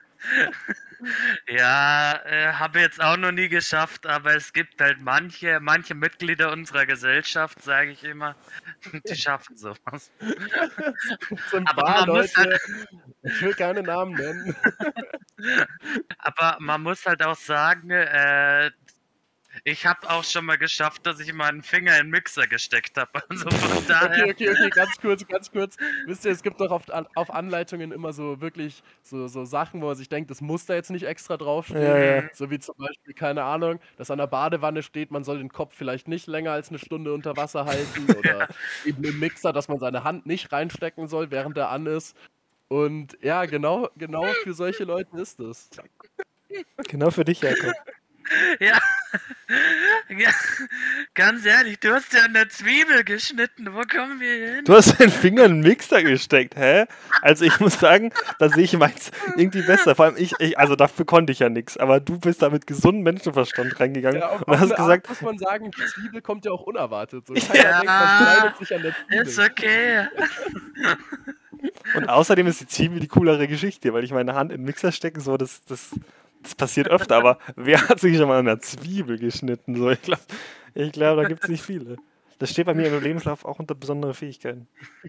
Ja, habe jetzt auch noch nie geschafft, aber es gibt halt manche Mitglieder unserer Gesellschaft, sage ich immer, die schaffen sowas. So ein Aber paar man muss Leute, ich will keine Namen nennen. Aber man muss halt auch sagen, ich habe auch schon mal geschafft, dass ich meinen Finger in den Mixer gesteckt habe. Also von daher. Okay, ganz kurz. Wisst ihr, es gibt doch auf Anleitungen immer so wirklich so Sachen, wo man sich denkt, das muss da jetzt nicht extra draufstehen. Ja. So wie zum Beispiel, keine Ahnung, dass an der Badewanne steht, man soll den Kopf vielleicht nicht länger als eine Stunde unter Wasser halten. Oder eben im Mixer, dass man seine Hand nicht reinstecken soll, während er an ist. Und ja, genau für solche Leute ist es. Genau für dich, Jakob. Ja. Ja, ganz ehrlich, du hast ja eine Zwiebel geschnitten. Wo kommen wir hin? Du hast deinen Finger in den Mixer gesteckt, hä? Also ich muss sagen, da sehe ich meins irgendwie besser. Vor allem also dafür konnte ich ja nichts, aber du bist da mit gesundem Menschenverstand reingegangen Ja, auf und hast eine gesagt, Art muss man sagen, die Zwiebel kommt ja auch unerwartet. So, Ja. keiner denkt, man schneidet sich an der Zwiebel. Ist okay. und außerdem ist die Zwiebel die coolere Geschichte, weil ich meine Hand in den Mixer stecken, so, das passiert öfter, aber wer hat sich schon mal an einer Zwiebel geschnitten? So, ich glaube, da gibt es nicht viele. Das steht bei mir im Lebenslauf auch unter besondere Fähigkeiten.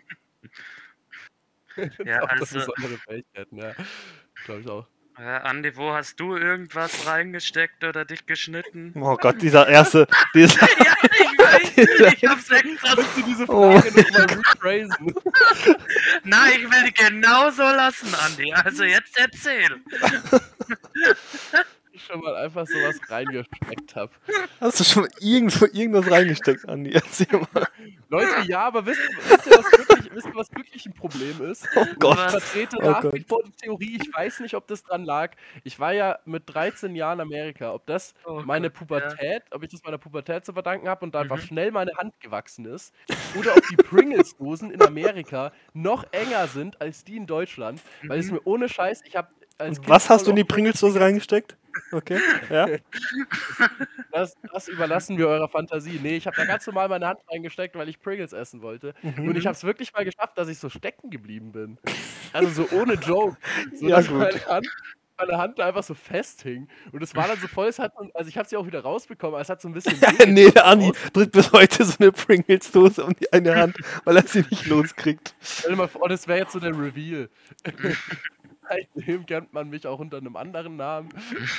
Ja, Auch also, besondere Fähigkeiten, ja. Glaube ich auch. Andi, wo hast du irgendwas reingesteckt oder dich geschnitten? Oh Gott, dieser erste, Ja, ich hab's extra. Kannst du diese Oh. Frage nochmal rephrasen? Nein, ich will die genau so lassen, Andi. Also jetzt erzähl. schon mal einfach sowas reingesteckt habe. Hast du schon mal irgendwas reingesteckt, Andi? Erzähl mal. Leute, ja, aber wisst ihr, was wirklich ein Problem ist? Oh Und Gott. ich vertrete Oh nach Gott. wie vor die Theorie, ich weiß nicht, ob das dran lag. Ich war ja mit 13 Jahren in Amerika, ob das Oh meine Gott, Pubertät, ob ich das meiner Pubertät zu verdanken habe und da einfach Mhm. schnell meine Hand gewachsen ist, oder ob die Pringles-Dosen in Amerika noch enger sind als die in Deutschland, weil es Mhm. mir ohne Scheiß, ich habe als Kind Was hast du voll in die oft Pringles-Dose reingesteckt? Okay, ja. Das überlassen wir eurer Fantasie. Nee, ich habe da ganz normal meine Hand reingesteckt, weil ich Pringles essen wollte. Und ich Mhm. habe es wirklich mal geschafft, dass ich so stecken geblieben bin. Also so ohne Joke. So, Ja, dass gut. meine Hand da einfach so festhing. Und es war dann so voll, also ich habe sie auch wieder rausbekommen, aber es hat so ein bisschen Ja, wehgetan nee, der Andi raus. drückt bis heute so eine Pringles-Dose um die eine Hand, weil er sie nicht loskriegt. Stell dir mal vor, das wäre jetzt so der Reveal. Seitdem kennt man mich auch unter einem anderen Namen.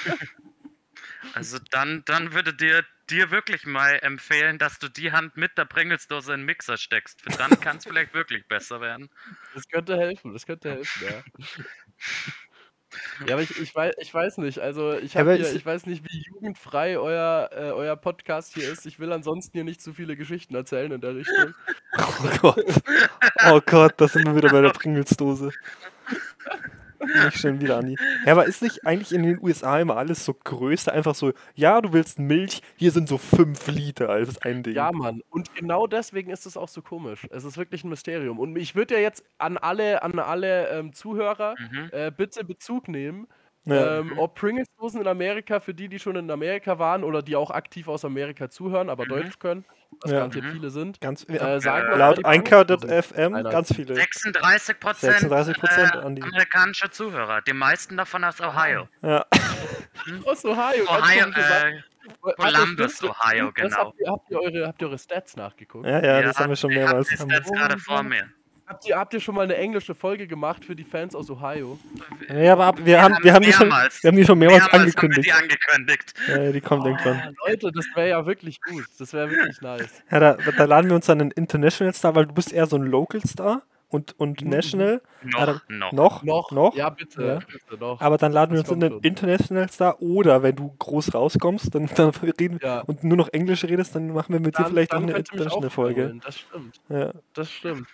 Also dann würde dir wirklich mal empfehlen, dass du die Hand mit der Pringles-Dose in den Mixer steckst. Dann kann es vielleicht wirklich besser werden. Das könnte helfen, ja. Ja, aber ich weiß nicht, also Aber ich weiß nicht, wie jugendfrei euer Podcast hier ist. Ich will ansonsten hier nicht zu viele Geschichten erzählen in der Richtung. Oh Gott. Oh Gott, da sind wir wieder bei der Pringles-Dose. Nicht schon wieder, Andi. Ja, aber ist nicht eigentlich in den USA immer alles so größer? Einfach so, ja, du willst Milch, hier sind so 5 Liter als ein Ding. Ja, Mann. Und genau deswegen ist es auch so komisch. Es ist wirklich ein Mysterium. Und ich würde ja jetzt an alle Zuhörer Mhm. bitte Bezug nehmen, Ja. ob Pringles-Dosen in Amerika für die schon in Amerika waren oder die auch aktiv aus Amerika zuhören, aber Mhm. Deutsch können, was Ja. garantiert Mhm. viele sind. Ganz, Sagen wir mal laut die Anchor.fm Einer. ganz viele. 36%, 36%, Andi. amerikanische Zuhörer. Die meisten davon aus Ohio. Ja. Aus Ohio. ganz Ohio, komische Sache. Warte, Columbus, stimmt, Ohio, das genau. Habt ihr eure Stats nachgeguckt? Ja, das haben wir schon ich hab mehrmals. die Stats gerade vor mir. Habt ihr schon mal eine englische Folge gemacht für die Fans aus Ohio? Ja, aber wir haben die schon mehrmals angekündigt. Haben wir die angekündigt. Ja, die kommt irgendwann. Leute, das wäre ja wirklich gut. Das wäre wirklich nice. Ja, da laden wir uns dann einen International Star, weil du bist eher so ein Local Star und National. Noch. Noch? Ja, bitte. Ja. Bitte noch. Aber dann laden wir Das uns kommt einen International Star oder wenn du groß rauskommst, dann reden Ja. und nur noch Englisch redest, dann machen wir mit dir vielleicht auch eine könnt ihr mich International auch Folge. wiederholen. Das stimmt. Ja. Das stimmt.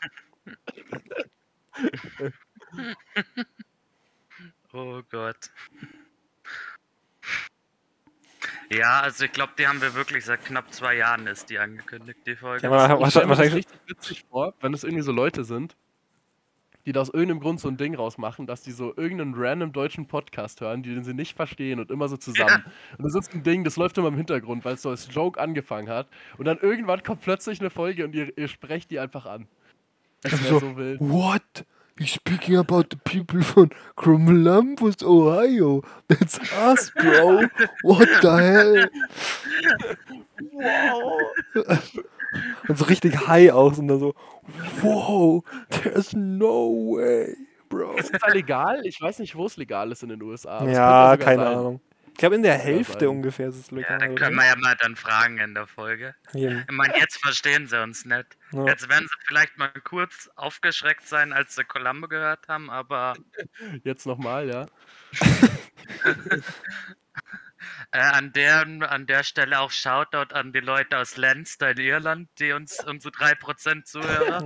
Oh Gott. Ja, also ich glaube, die haben wir wirklich seit knapp 2 Jahren ist die angekündigt, die Folge. Ja, aber Ich stell mir das wahrscheinlich. richtig witzig vor, wenn es irgendwie so Leute sind, die da aus irgendeinem Grund so ein Ding rausmachen, dass die so irgendeinen random deutschen Podcast hören, den sie nicht verstehen und immer so zusammen. Und das ist ein Ding, das läuft immer im Hintergrund, weil es so als Joke angefangen hat. Und dann irgendwann kommt plötzlich eine Folge und ihr sprecht die einfach an. Das wäre so wild. What? You're speaking about the people from Columbus, Ohio. That's us, bro. What the hell? Wow. Und so richtig high aus und dann so, wow, there's no way, bro. Ist das da legal? Ich weiß nicht, wo es legal ist in den USA. aber es Ja, könnte sogar keine sein. Ahnung. Ich glaube, in der Kann sogar Hälfte sein. ungefähr ist es Ja, legal. dann können wir ja mal dann fragen in der Folge. Eben. Ich meine, jetzt verstehen sie uns nicht. Ja. Jetzt werden sie vielleicht mal kurz aufgeschreckt sein, als sie Columbo gehört haben, aber Jetzt nochmal, ja. an der Stelle auch Shoutout an die Leute aus Leinster in Irland, die uns unsere 3% Zuhörer.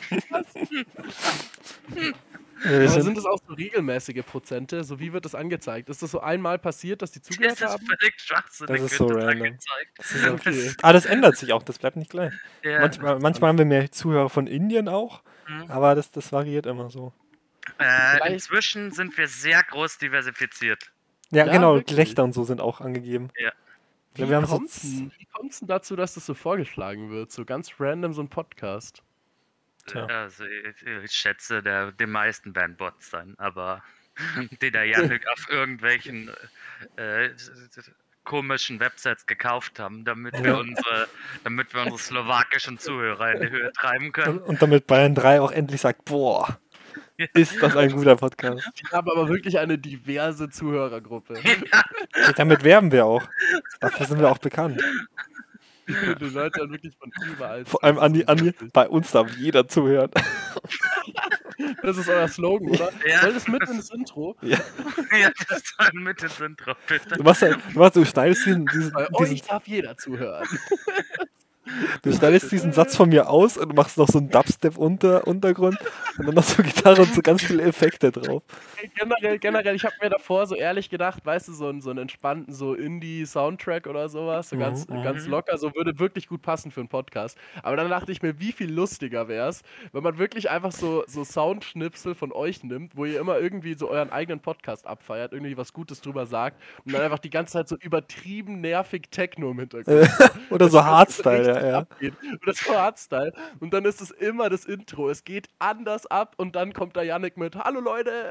Ja, wir Aber sind, sind das auch so regelmäßige Prozente? So wie wird das angezeigt? Ist das so einmal passiert, dass die zugehört Das ist haben? völlig schwachsinnig, Das ist so wird das random. angezeigt. das ist auch, Okay. das ändert sich auch, das bleibt nicht gleich. Ja. Manchmal haben wir mehr Zuhörer von Indien auch, Mhm. aber das variiert immer so. Inzwischen sind wir sehr groß diversifiziert. Ja, Ja, genau, wirklich. Geschlechter und so sind auch angegeben. Ja. Ich glaub, wir haben so Wie kommt's denn dazu, dass das so vorgeschlagen wird? So ganz random so ein Podcast. Tja. Also ich schätze, die meisten werden Bots sein, aber die der Janik auf irgendwelchen komischen Websites gekauft haben, damit wir unsere slowakischen Zuhörer in die Höhe treiben können. Und damit Bayern 3 auch endlich sagt, boah, ist das ein guter Podcast. Die haben aber wirklich eine diverse Zuhörergruppe. Damit werben wir auch. Dafür sind wir auch bekannt. Die Leute haben wirklich von überall. Vor allem Andi, bei uns darf jeder zuhören. Das ist euer Slogan, oder? Ja. Soll das mit ins Intro? Ja. Ja, das soll mit ins Intro, bitte. Du schneidest Bei euch darf jeder zuhören. diesen Satz von mir aus und machst noch so einen Dubstep-Untergrund und dann noch so Gitarre und so ganz viele Effekte drauf. Generell, ich habe mir davor so ehrlich gedacht, weißt du, so einen entspannten so Indie-Soundtrack oder sowas, so ganz locker, so würde wirklich gut passen für einen Podcast. Aber dann dachte ich mir, wie viel lustiger wäre es, wenn man wirklich einfach so Soundschnipsel von euch nimmt, wo ihr immer irgendwie so euren eigenen Podcast abfeiert, irgendwie was Gutes drüber sagt und dann einfach die ganze Zeit so übertrieben nervig Techno im Hintergrund. Oder so Hardstyle, ja. Abgeht. Oder so Hardstyle. Und dann ist es immer das Intro. Es geht anders ab und dann kommt da Yannick mit Hallo Leute!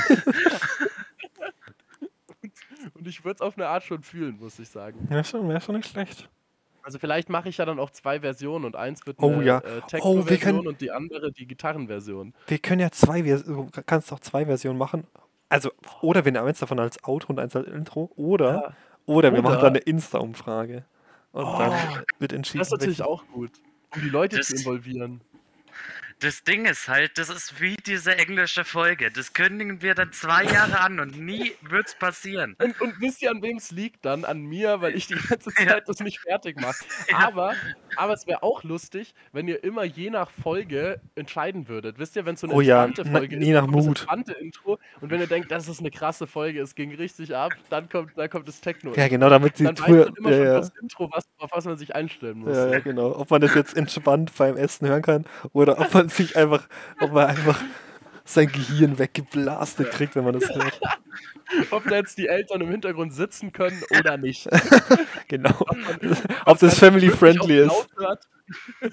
Und ich würde es auf eine Art schon fühlen, muss ich sagen. Wäre schon nicht schlecht. Also vielleicht mache ich ja dann auch 2 Versionen und eins wird Oh eine ja. Techno-Version und die andere die Gitarrenversion. Wir können ja du kannst auch 2 Versionen machen. Also, oder wir nehmen eins davon als Outro und eins als Intro. Oder wir machen dann eine Insta-Umfrage. Und dann wird entschieden. Das ist natürlich auch gut, um die Leute Das- zu involvieren. Das Ding ist halt, das ist wie diese englische Folge. Das kündigen wir dann 2 Jahre an und nie wird's passieren. Und wisst ihr, an wem es liegt dann? An mir, weil ich die ganze Zeit das nicht fertig mache. Ja. Aber es wäre auch lustig, wenn ihr immer je nach Folge entscheiden würdet. Wisst ihr, wenn es so eine Oh ja, entspannte Folge je nach kommt das Mut. entspannte Intro und wenn ihr denkt, das ist eine krasse Folge, es ging richtig ab, dann kommt das Techno. Ja, genau, damit die Dann weiß man immer schon ja. das Intro, auf was man sich einstellen muss. Ja, genau. Ob man das jetzt entspannt beim Essen hören kann oder ob man einfach sein Gehirn weggeblastet kriegt, wenn man das hört. Ob da jetzt die Eltern im Hintergrund sitzen können oder nicht. Genau. Ob das family-friendly Wirklich ist. auch laut hört.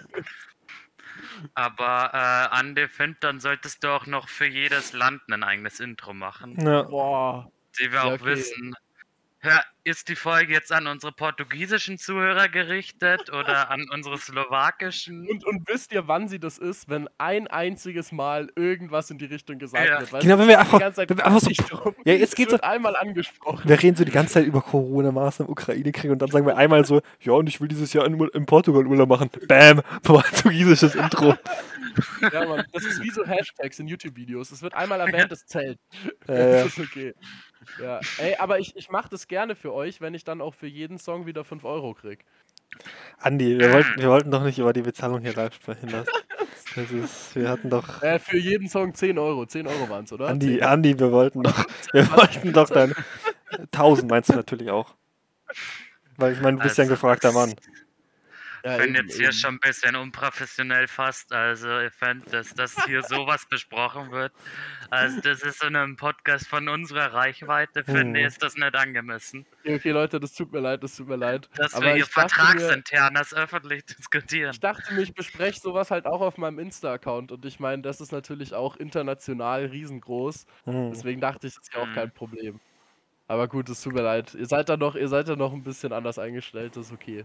Aber Andi, dann solltest du auch noch für jedes Land ein eigenes Intro machen, Ja. Boah. die wir Ja, auch okay. wissen. Ist die Folge jetzt an unsere portugiesischen Zuhörer gerichtet oder an unsere slowakischen? Und wisst ihr, wann sie das ist? Wenn ein einziges Mal irgendwas in die Richtung gesagt Ja. wird. Weißt Genau, du, wenn wir es geht die einfach- ganze Zeit wenn wir einfach so- nicht drum. Ja, jetzt Es geht's wird einmal angesprochen. Wir reden so die ganze Zeit über Corona-Maßnahmen, Ukraine-Krieg und dann sagen wir einmal so, ja, und ich will dieses Jahr in Portugal Urlaub machen. Bam, portugiesisches Intro. Ja, Mann, das ist wie so Hashtags in YouTube-Videos. Es wird einmal erwähnt, das zählt. Ja. Das ist okay. Ja. Ey, aber ich mache das gerne für euch, wenn ich dann auch für jeden Song wieder 5 € krieg. Andi, wir wollten doch nicht über die Bezahlung hier live sprechen lassen. Wir hatten doch... Für jeden Song 10 €. 10 € waren es, oder? Andi, wir wollten doch dann 1000 meinst du natürlich auch. Weil ich meine, du bist ja ein Also, gefragter Mann. Ja, Wenn eben, jetzt hier eben. schon ein bisschen unprofessionell fast, also ihr fändet, dass hier sowas besprochen wird. Also das ist in einem Podcast von unserer Reichweite, finde ich, ist das nicht angemessen. Okay, Leute, das tut mir leid. Dass Aber wir hier ich dachte mir- Vertragsinternes öffentlich diskutieren. Ich dachte mir, ich bespreche sowas halt auch auf meinem Insta-Account und ich meine, das ist natürlich auch international riesengroß. Hm. Deswegen dachte ich, das ist ja auch kein Problem. Aber gut, es tut mir leid. Ihr seid da noch ein bisschen anders eingestellt, das ist okay.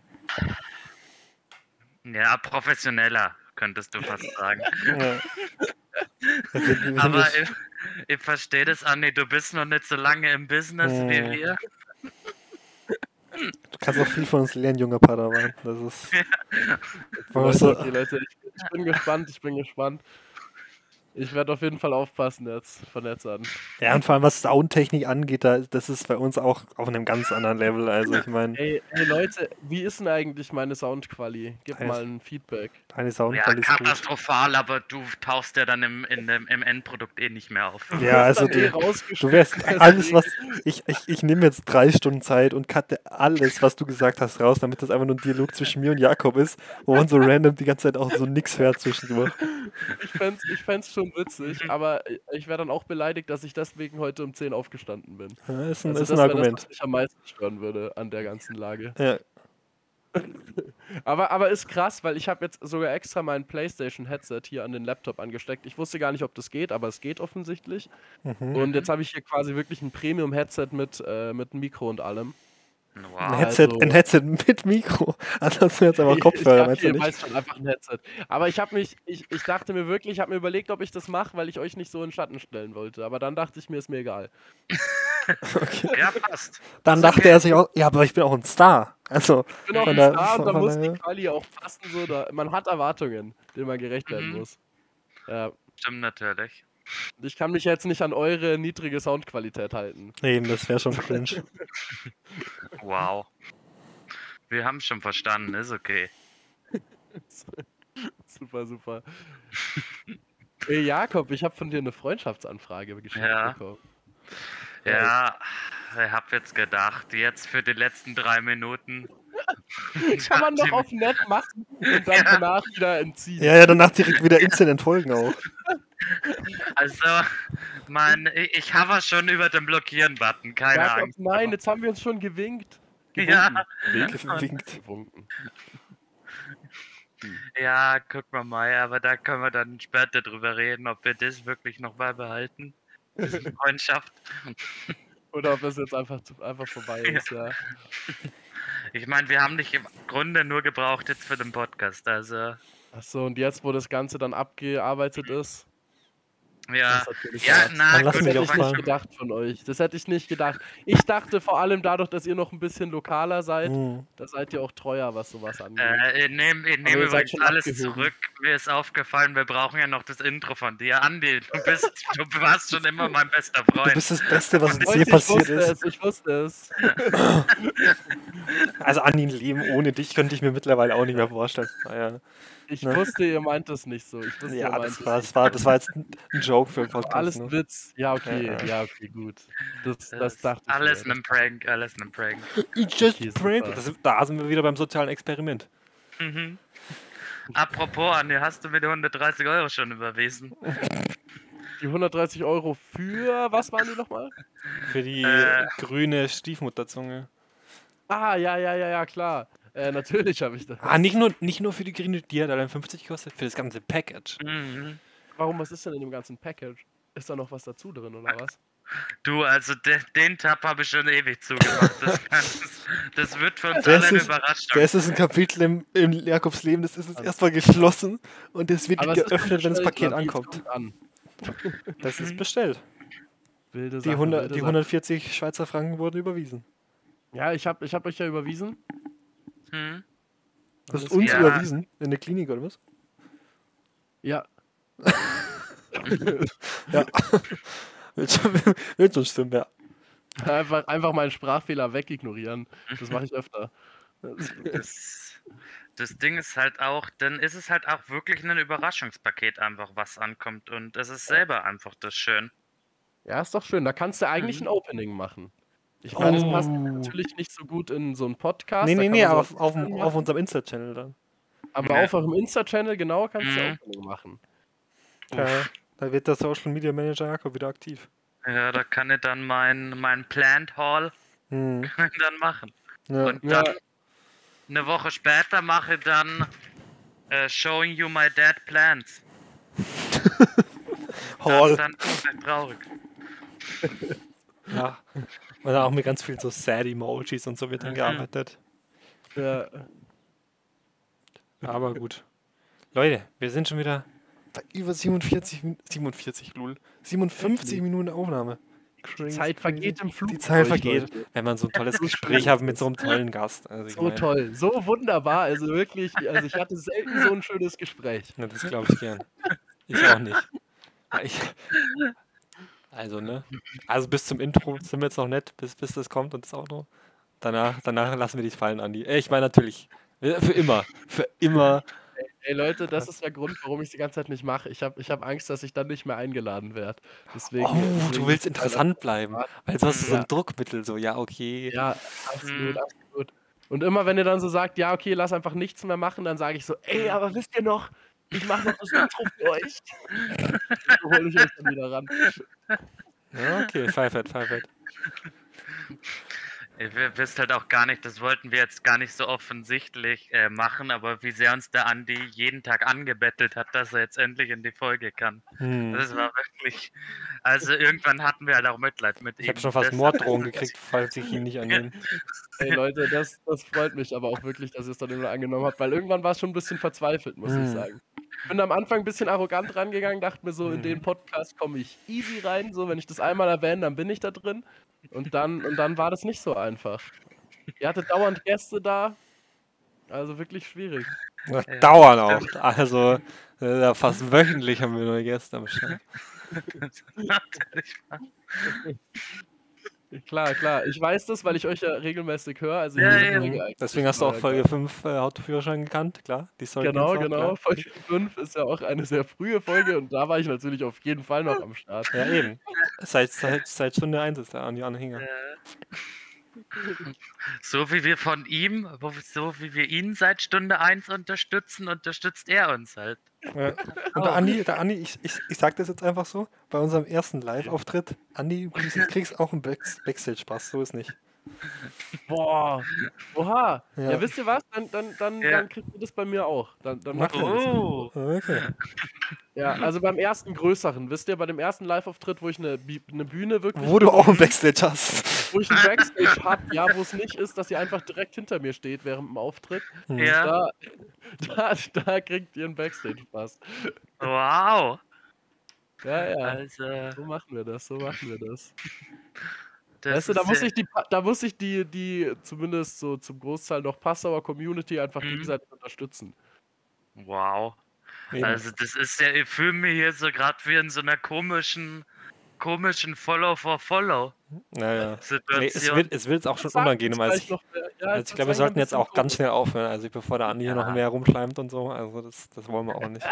Ja, professioneller, könntest du fast sagen. Ja. Wir sind Aber jetzt- ich verstehe das, Andi, du bist noch nicht so lange im Business wie wir. du kannst auch viel von uns lernen, junger Padawan. Das ist... Okay, Leute, ich bin gespannt. Ich werde auf jeden Fall aufpassen jetzt, von jetzt an. Ja, und vor allem was Soundtechnik angeht, das ist bei uns auch auf einem ganz anderen Level. Also ich meine, Ey, Leute, wie ist denn eigentlich meine Soundquali? Gib Weiß- mal ein Feedback. deine Ja, Soundqualität ist gut. katastrophal, aber du tauchst ja dann im Endprodukt eh nicht mehr auf. Ja, also Dann eh du rausgeschnitten, wärst deswegen. alles, was... Ich nehme jetzt 3 Stunden Zeit und cutte alles, was du gesagt hast, raus, damit das einfach nur ein Dialog zwischen mir und Jakob ist, wo man so random die ganze Zeit auch so nix hört zwischendurch. Ich fänd's schon witzig, aber ich wäre dann auch beleidigt, dass ich deswegen heute um 10 aufgestanden bin. Ja, ist Also ein das wär Argument. Das, was mich am meisten stören würde an der ganzen Lage. Ja. Aber ist krass, weil ich habe jetzt sogar extra mein PlayStation-Headset hier an den Laptop angesteckt. Ich wusste gar nicht, ob das geht, aber es geht offensichtlich. Und jetzt habe ich hier quasi wirklich ein Premium-Headset mit einem Mikro und allem. Ein Wow. Headset, Also- ein Headset mit Mikro. Ansonsten jetzt einfach Kopfhörer, meinst du Ich nicht? weiß schon, einfach ein Headset. Aber ich dachte mir wirklich, ich habe mir überlegt, ob ich das mache, weil ich euch nicht so in den Schatten stellen wollte. Aber dann dachte ich mir, ist mir egal. Ja, passt. Dann dachte er sich auch, ja, aber ich bin auch ein Star. Also, Ich bin auch Von ein der- Star und da von muss der- die Quali auch passen. So, man hat Erwartungen, denen man gerecht werden Mhm. muss. Ja, stimmt natürlich. Ich kann mich jetzt nicht an eure niedrige Soundqualität halten. Eben, das wäre schon cringe. Wow. Wir haben schon verstanden, ist okay. Super, super. Ey, Jakob, ich habe von dir eine Freundschaftsanfrage geschickt Ja. bekommen. Ja, ich hab jetzt gedacht, jetzt für die letzten 3 Minuten. Kann man noch auf nett machen und dann danach wieder entziehen. Ja, danach direkt wieder instant entfolgen auch. Also, ich hover schon über den Blockieren-Button, keine Jakob, Angst. nein, jetzt haben wir uns schon gewinkt. Ja. Gewinkt. Gewunken. Ja, guck mal, aber da können wir dann später drüber reden, ob wir das wirklich noch beibehalten. Diese Freundschaft. Oder ob es jetzt einfach vorbei ist, ja. Ich meine, wir haben dich im Grunde nur gebraucht jetzt für den Podcast, also. Achso, und jetzt, wo das Ganze dann abgearbeitet ist? Ja, Das ist natürlich ja, hart. na Dann lassen gut, wir Das die hätte auch ich nicht fallen. gedacht von euch. Das hätte ich nicht gedacht. Ich dachte vor allem dadurch, dass ihr noch ein bisschen lokaler seid, da seid ihr auch treuer, was sowas angeht. ich nehme ihr seid übrigens schon alles abgehoben. zurück. Mir ist aufgefallen, wir brauchen ja noch das Intro von dir. Andi, du warst schon immer mein bester Du Freund. bist das Beste, was uns Leute, je passiert ist. Ich wusste es. Also an ein Leben ohne dich könnte ich mir mittlerweile auch nicht mehr vorstellen. Naja. Ich Ne? wusste, ihr meint es nicht so. Ich wusste, ihr Ja, meint das es war, nicht. das war jetzt ein Joke für den Alles Podcast. ein Ne? Witz. Ja, okay. Ja. Ja, okay, gut. Das Das dachte ich alles mir. ein Prank, alles ein Prank. It's just Okay, a prank. super. Da sind wir wieder beim sozialen Experiment. Mhm. Apropos, Andi, hast du mir die 130 Euro schon überwiesen? Die 130 Euro für, was waren die nochmal? Für die grüne Stiefmutterzunge. Ah, ja, klar. Natürlich habe ich das. Nicht nur für die grüne, die hat allein 50 gekostet, für das ganze Package. Mhm. Warum, was ist denn in dem ganzen Package? Ist da noch was dazu drin, oder was? Du, also den Tab habe ich schon ewig zugemacht. Das wird für uns Das alle eine ist- Überraschung. Das ist ein Kapitel im Jakobs Leben, das ist jetzt erstmal geschlossen und das wird Aber es ist geöffnet, wenn das bestellt, Paket Mann, ankommt. es kommt an. Das ist bestellt. Wilde Die Sache, wilde Sache. 140 Schweizer Franken wurden überwiesen. Ja, ich hab euch ja überwiesen. Hm? Du hast Das- uns Ja. überwiesen? In der Klinik oder was? Ja. Ja. Wird schon stimmen, ja. Einfach meinen Sprachfehler wegignorieren. Das mache ich öfter. Das Ding ist halt auch, dann ist es halt auch wirklich ein Überraschungspaket einfach, was ankommt. Und es ist selber einfach das schön. Ja, ist doch schön. Da kannst du eigentlich Mhm. ein Opening machen. Ich meine, das passt Oh. natürlich nicht so gut in so einen Podcast. Nee, da kann nee, man aber sowas auf machen. unserem Insta-Channel dann. Aber Ja. auf eurem Insta-Channel, genau, kannst du Mhm. Opening machen. Da wird der Social Media Manager Jakob wieder aktiv. Ja, da kann ich dann mein Plant Haul Hm. dann machen. Ja. Und Ja. dann eine Woche später mache ich dann Showing You My Dead Plants. Hall. Dann ist es traurig. Ja. Und dann auch mit ganz viel so Sad-Emojis und so wird dann gearbeitet. Ja. Aber gut. Leute, wir sind schon wieder bei über 47 Minuten Aufnahme. Die Zeit vergeht im Flug. Die Zeit durch, vergeht, Leute. wenn man so ein tolles So Gespräch schnell hat mit ist so einem tollen Gast. Also ich So meine, toll, so wunderbar. Also wirklich, also ich hatte selten so ein schönes Gespräch. Ja, das glaube ich gern. Ich auch nicht. Ja, also, ne? Also bis zum Intro sind wir jetzt noch nett, bis das kommt und das Outro. Danach lassen wir dich fallen, Andi. Ich meine natürlich, für immer. Für immer. Ey Leute, das ist der Grund, warum ich es die ganze Zeit nicht mache. Ich hab Angst, dass ich dann nicht mehr eingeladen werde. Deswegen, Oh, du willst interessant bleiben. Weil sonst hast du so Ja. ein Druckmittel, so, ja, okay. Ja, absolut, absolut. Und immer wenn ihr dann so sagt, ja, okay, lass einfach nichts mehr machen, dann sage ich so, ey, aber wisst ihr noch, ich mache noch das Intro für euch. So hole ich euch dann wieder ran. Ja, okay, Pfeifert. Ihr wisst halt auch gar nicht, das wollten wir jetzt gar nicht so offensichtlich machen, aber wie sehr uns der Andi jeden Tag angebettelt hat, dass er jetzt endlich in die Folge kann. Hm. Das war wirklich, also irgendwann hatten wir halt auch Mitleid mit ihm. Ich habe schon fast Das- Morddrohungen gekriegt, falls ich ihn nicht annehme. Ey Leute, das freut mich aber auch wirklich, dass ihr es dann immer angenommen habt, weil irgendwann war es schon ein bisschen verzweifelt, muss ich sagen. Ich bin am Anfang ein bisschen arrogant rangegangen, dachte mir so, in den Podcast komme ich easy rein, so wenn ich das einmal erwähne, dann bin ich da drin. Und dann war das nicht so einfach. Ihr hattet dauernd Gäste da Also wirklich schwierig. Ja, Ja, dauern auch. Also fast wöchentlich haben wir neue Gäste am Start. natürlich. Klar. Ich weiß das, weil ich euch ja regelmäßig höre. Also Ja, jede ja. Folge eigentlich Deswegen hast du war auch ja Folge geil. 5 Autoführerschein gekannt, klar. Die Story kennst du auch, Genau. klar. Folge 5 ist ja auch eine sehr frühe Folge und da war ich natürlich auf jeden Fall noch am Start. Ja, eben. Seit Stunde 1 ist der an die Anhänger. So wie wir von ihm, so wie wir ihn seit Stunde 1 unterstützen, unterstützt er uns halt. Ja. Und der Andi, ich sag das jetzt einfach so, bei unserem ersten Live-Auftritt, Andi, du kriegst auch einen Backstage-Pass, so ist nicht. Boah. Oha. Ja. Ja, wisst ihr was? Dann Ja. kriegt ihr das bei mir auch. Dann Mach machen wir das. Oh, Okay. Ja, also beim ersten größeren, wisst ihr, bei dem ersten Live-Auftritt, wo ich eine Bühne wirklich, Wo du auch einen Backstage hast. wo ich einen Backstage hab, ja, wo es nicht ist, dass ihr einfach direkt hinter mir steht während dem Auftritt, ja. da kriegt ihr einen Backstage-Pass. Wow. Ja, Also, so machen wir das. das Weißt du, da ist muss ich die zumindest so zum Großteil noch Passauer Community einfach gegenseitig unterstützen. wow. Eben. Also das ist ja, ich fühle mich hier so gerade wie in so einer komischen Follow-for-Follow Naja. Situation. Es wird auch schon Sag unangenehm. jetzt Also gleich noch mehr. Ja, ich jetzt glaube, wir wird's sollten langsam jetzt ein auch ganz bisschen schnell aufhören. Also bevor der Andi hier noch Ja. mehr rumschleimt und so. Also das wollen wir auch nicht.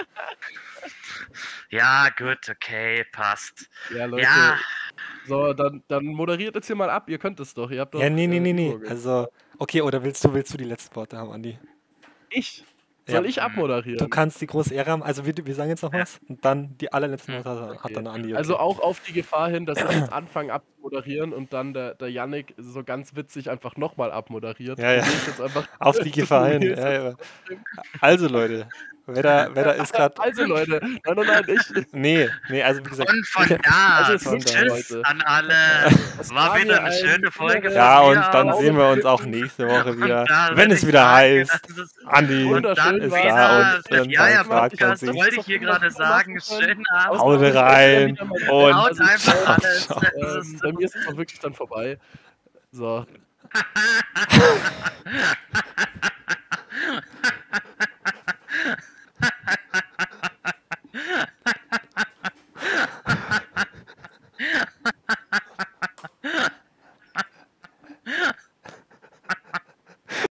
Ja, gut, okay, passt. komisch. Ja, Leute. Ja, So, dann moderiert jetzt hier mal ab. Ihr könnt es doch. Ihr habt doch, Ja, nee. Übungen. Also, okay, oder willst du die letzten Worte haben, Andi? Ich? Ja. Soll ich abmoderieren? Du kannst die große Ehre haben. Also wir sagen jetzt noch was und dann die allerletzten Worte hat dann Andi. Okay. Also auch auf die Gefahr hin, dass ich jetzt anfange abzumoderieren und dann der Yannick so ganz witzig einfach nochmal abmoderiert. Ja. Probier es jetzt einfach Auf die Gefahr hin. probier es Ja. jetzt. Also Leute, wer da ist gerade. Also Leute, nein, ich. Nee, also wie gesagt. und von da, Also von da, tschüss Leute. an alle. War war wieder mir eine ein schöne Folge. Ja, von und mir dann aus. sehen wir uns auch nächste Woche Und wieder, da, wenn es ich wieder sage, heißt, das ist- Andi Und dann Wunderschön ist war's. da und wieder dann ja, fragt man Podcast, sich. wollte ich hier gerade sagen. Schönen Abend. Haut rein und Haut einfach alles. ciao. Das ist- Bei mir ist es auch wirklich dann vorbei. So.